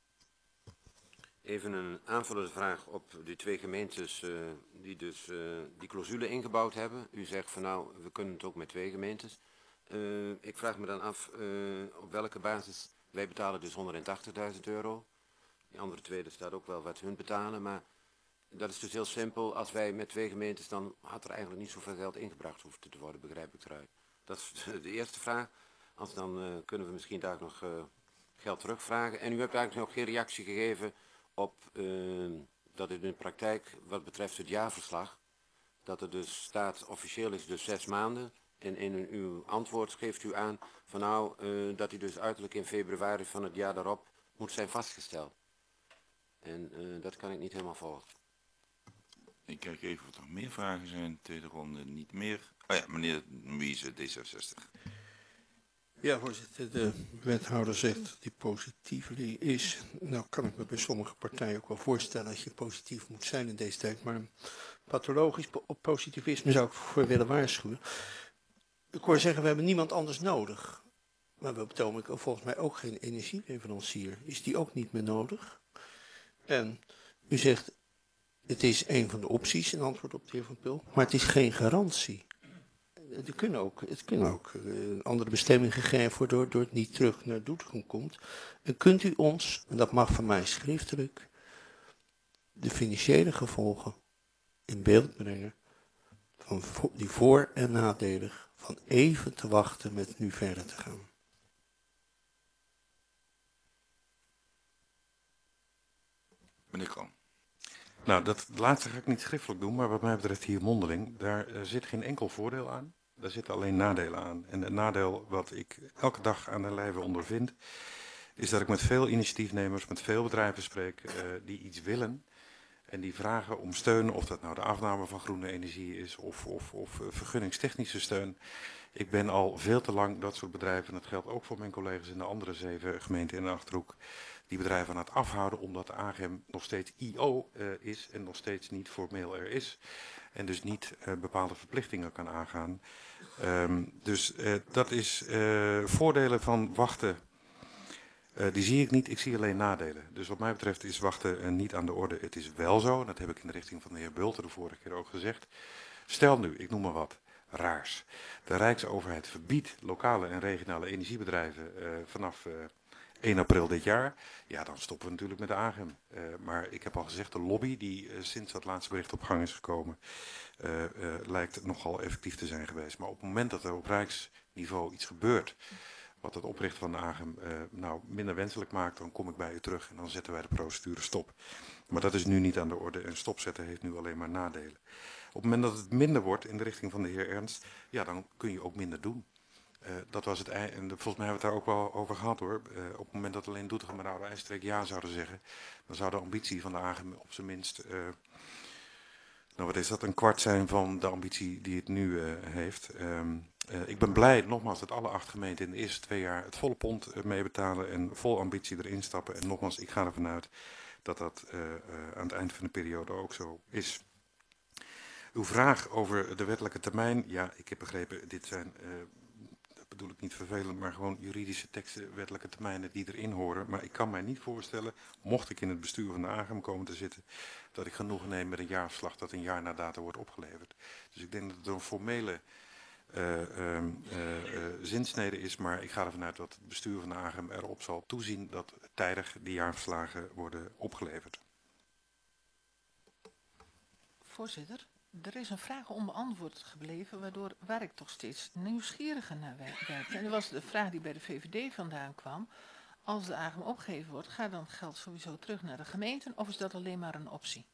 Even een aanvullende vraag op die twee gemeentes uh, die dus uh, die clausule ingebouwd hebben. U zegt van nou, we kunnen het ook met twee gemeentes. Uh, ik vraag me dan af uh, op welke basis, wij betalen dus honderdtachtigduizend euro. Die andere twee, er staat ook wel wat hun betalen, maar dat is dus heel simpel. Als wij met twee gemeentes, dan had er eigenlijk niet zoveel geld ingebracht hoeven te worden, begrijp ik eruit. Dat is de eerste vraag. Anders dan uh, kunnen we misschien daar nog uh, geld terugvragen. En u hebt eigenlijk nog geen reactie gegeven op uh, dat het in de praktijk, wat betreft het jaarverslag, dat er dus staat, officieel is dus zes maanden. En in uw antwoord geeft u aan van nou, uh, dat hij dus uiterlijk in februari van het jaar daarop moet zijn vastgesteld. En uh, dat kan ik niet helemaal volgen. Ik kijk even of er nog meer vragen zijn. Tweede ronde niet meer. Oh ja, meneer Louise, D zesenzestig. Ja, voorzitter, de wethouder zegt dat die positief is. Nou kan ik me bij sommige partijen ook wel voorstellen dat je positief moet zijn in deze tijd. Maar pathologisch op positivisme zou ik voor willen waarschuwen. Ik hoor zeggen, we hebben niemand anders nodig. Maar we hebben volgens mij ook geen energieleverancier. Is die ook niet meer nodig? En u zegt, het is een van de opties, in antwoord op de heer Van Pul, maar het is geen garantie. Er kunnen ook, het kunnen ook uh, andere bestemmingen gegeven worden door, door het niet terug naar Doetinchem komt. En kunt u ons, en dat mag van mij schriftelijk, de financiële gevolgen in beeld brengen van vo die voor- en nadelig van even te wachten met nu verder te gaan. Meneer Kroon. Nou, dat laatste ga ik niet schriftelijk doen, maar wat mij betreft hier mondeling. Daar uh, zit geen enkel voordeel aan. Daar zitten alleen nadelen aan. En het nadeel wat ik elke dag aan de lijve ondervind, is dat ik met veel initiatiefnemers, met veel bedrijven spreek uh, die iets willen. En die vragen om steun, of dat nou de afname van groene energie is of, of, of uh, vergunningstechnische steun. Ik ben al veel te lang dat soort bedrijven, en dat geldt ook voor mijn collega's in de andere zeven gemeenten in de Achterhoek, die bedrijven aan het afhouden omdat de A G M nog steeds I O uh, is en nog steeds niet formeel er is. En dus niet uh, bepaalde verplichtingen kan aangaan. Um, dus uh, dat is uh, voordelen van wachten. Uh, die zie ik niet, ik zie alleen nadelen. Dus wat mij betreft is wachten uh, niet aan de orde. Het is wel zo, en dat heb ik in de richting van de heer Bulter de vorige keer ook gezegd. Stel nu, ik noem maar wat, raars. De Rijksoverheid verbiedt lokale en regionale energiebedrijven uh, vanaf uh, één april dit jaar. Ja, dan stoppen we natuurlijk met de A G M. Uh, maar ik heb al gezegd, de lobby die uh, sinds dat laatste bericht op gang is gekomen, uh, uh, lijkt nogal effectief te zijn geweest. Maar op het moment dat er op rijksniveau iets gebeurt wat het oprichten van de A G M uh, nou minder wenselijk maakt, dan kom ik bij u terug en dan zetten wij de procedure stop. Maar dat is nu niet aan de orde en stopzetten heeft nu alleen maar nadelen. Op het moment dat het minder wordt in de richting van de heer Ernst, ja, dan kun je ook minder doen. Uh, dat was het, en volgens mij hebben we het daar ook wel over gehad hoor. Uh, op het moment dat alleen Doetinchem en de Oude IJsstreek ja zouden zeggen, dan zou de ambitie van de A G M op zijn minst, uh, nou wat is dat, een kwart zijn van de ambitie die het nu uh, heeft. Um, uh, ik ben blij, nogmaals, dat alle acht gemeenten in de eerste twee jaar het volle pond uh, meebetalen en vol ambitie erin stappen. En nogmaals, ik ga ervan uit dat dat uh, uh, aan het eind van de periode ook zo is. Uw vraag over de wettelijke termijn, ja, ik heb begrepen, dit zijn, uh, dat bedoel ik niet vervelend, maar gewoon juridische teksten, wettelijke termijnen die erin horen. Maar ik kan mij niet voorstellen, mocht ik in het bestuur van de A G M komen te zitten, dat ik genoegen neem met een jaarverslag dat een jaar na datum wordt opgeleverd. Dus ik denk dat het een formele uh, uh, uh, uh, zinsnede is, maar ik ga ervan uit dat het bestuur van de A G M erop zal toezien dat tijdig die jaarverslagen worden opgeleverd. Voorzitter, er is een vraag onbeantwoord gebleven, waardoor, waar ik toch steeds nieuwsgieriger naar werd. En dat was de vraag die bij de V V D vandaan kwam. Als de A G M opgegeven wordt, gaat dan het geld sowieso terug naar de gemeenten of is dat alleen maar een optie?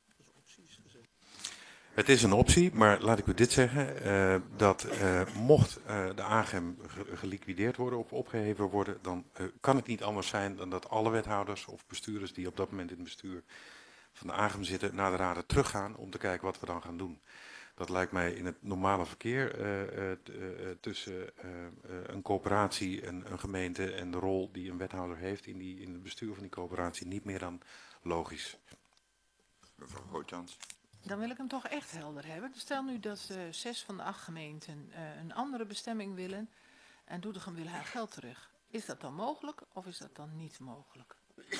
Het is een optie, maar laat ik u dit zeggen, uh, dat uh, mocht uh, de A G M ge geliquideerd worden of opgeheven worden, dan uh, kan het niet anders zijn dan dat alle wethouders of bestuurders die op dat moment in het bestuur van de A G M zitten, naar de raden teruggaan om te kijken wat we dan gaan doen. Dat lijkt mij in het normale verkeer uh, uh, uh, tussen uh, uh, een coöperatie en een gemeente en de rol die een wethouder heeft in, die, in het bestuur van die coöperatie niet meer dan logisch. Mevrouw Grootjans. Dan wil ik hem toch echt helder hebben. Stel nu dat uh, zes van de acht gemeenten uh, een andere bestemming willen en Doetinchem wil haar geld terug. Is dat dan mogelijk of is dat dan niet mogelijk?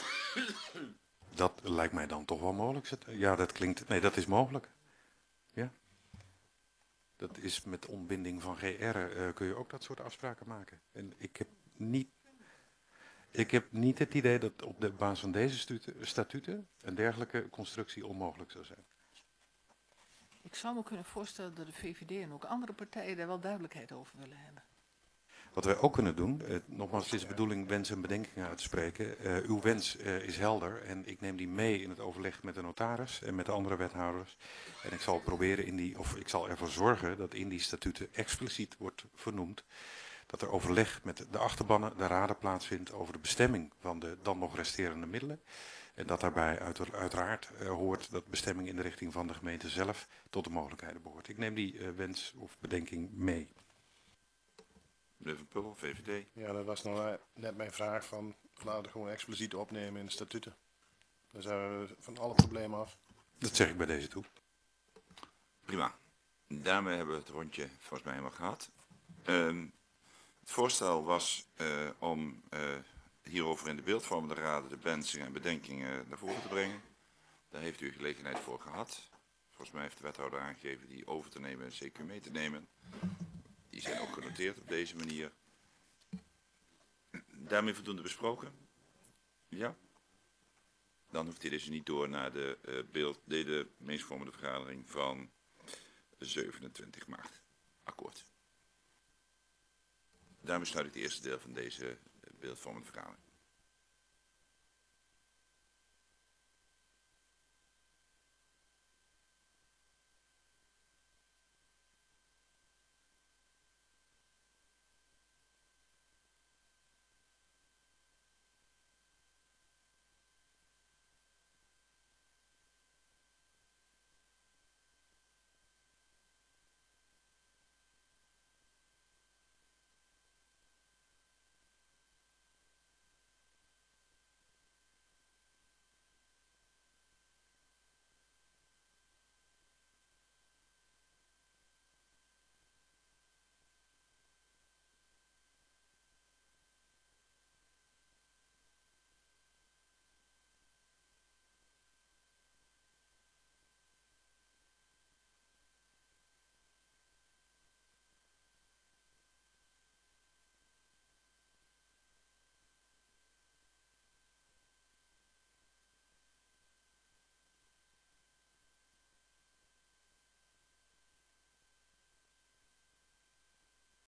Dat lijkt mij dan toch wel mogelijk. Ja, dat klinkt... Nee, dat is mogelijk. Ja. Dat is met ontbinding van G R uh, kun je ook dat soort afspraken maken. En ik heb niet... Ik heb niet het idee dat op de basis van deze statuten een dergelijke constructie onmogelijk zou zijn. Ik zou me kunnen voorstellen dat de V V D en ook andere partijen daar wel duidelijkheid over willen hebben. Wat wij ook kunnen doen, eh, nogmaals, het is de bedoeling wensen en bedenkingen uit te spreken. Uh, uw wens uh, is helder en ik neem die mee in het overleg met de notaris en met de andere wethouders. En ik zal proberen in die, of ik zal ervoor zorgen dat in die statuten expliciet wordt vernoemd dat er overleg met de achterbannen, de raden plaatsvindt over de bestemming van de dan nog resterende middelen. En dat daarbij uit, uiteraard uh, hoort dat bestemming in de richting van de gemeente zelf tot de mogelijkheden behoort. Ik neem die uh, wens of bedenking mee. Meneer Van Puppel, V V D. Ja, dat was nou net mijn vraag van, laten we gewoon expliciet opnemen in de statuten. Dan zijn we van alle problemen af. Dat zeg ik bij deze toe. Prima. Daarmee hebben we het rondje volgens mij helemaal gehad. Um, het voorstel was uh, om uh, hierover in de beeldvormende raden de wensingen en bedenkingen naar voren te brengen. Daar heeft u gelegenheid voor gehad. Volgens mij heeft de wethouder aangegeven die over te nemen en C Q mee te nemen. Die zijn ook genoteerd op deze manier. Daarmee voldoende besproken? Ja? Dan hoeft hij dus niet door naar de, uh, beeld, de, de meestvormende vergadering van zevenentwintig maart. Akkoord. Daarmee sluit ik het eerste deel van deze beeldvormende vergadering.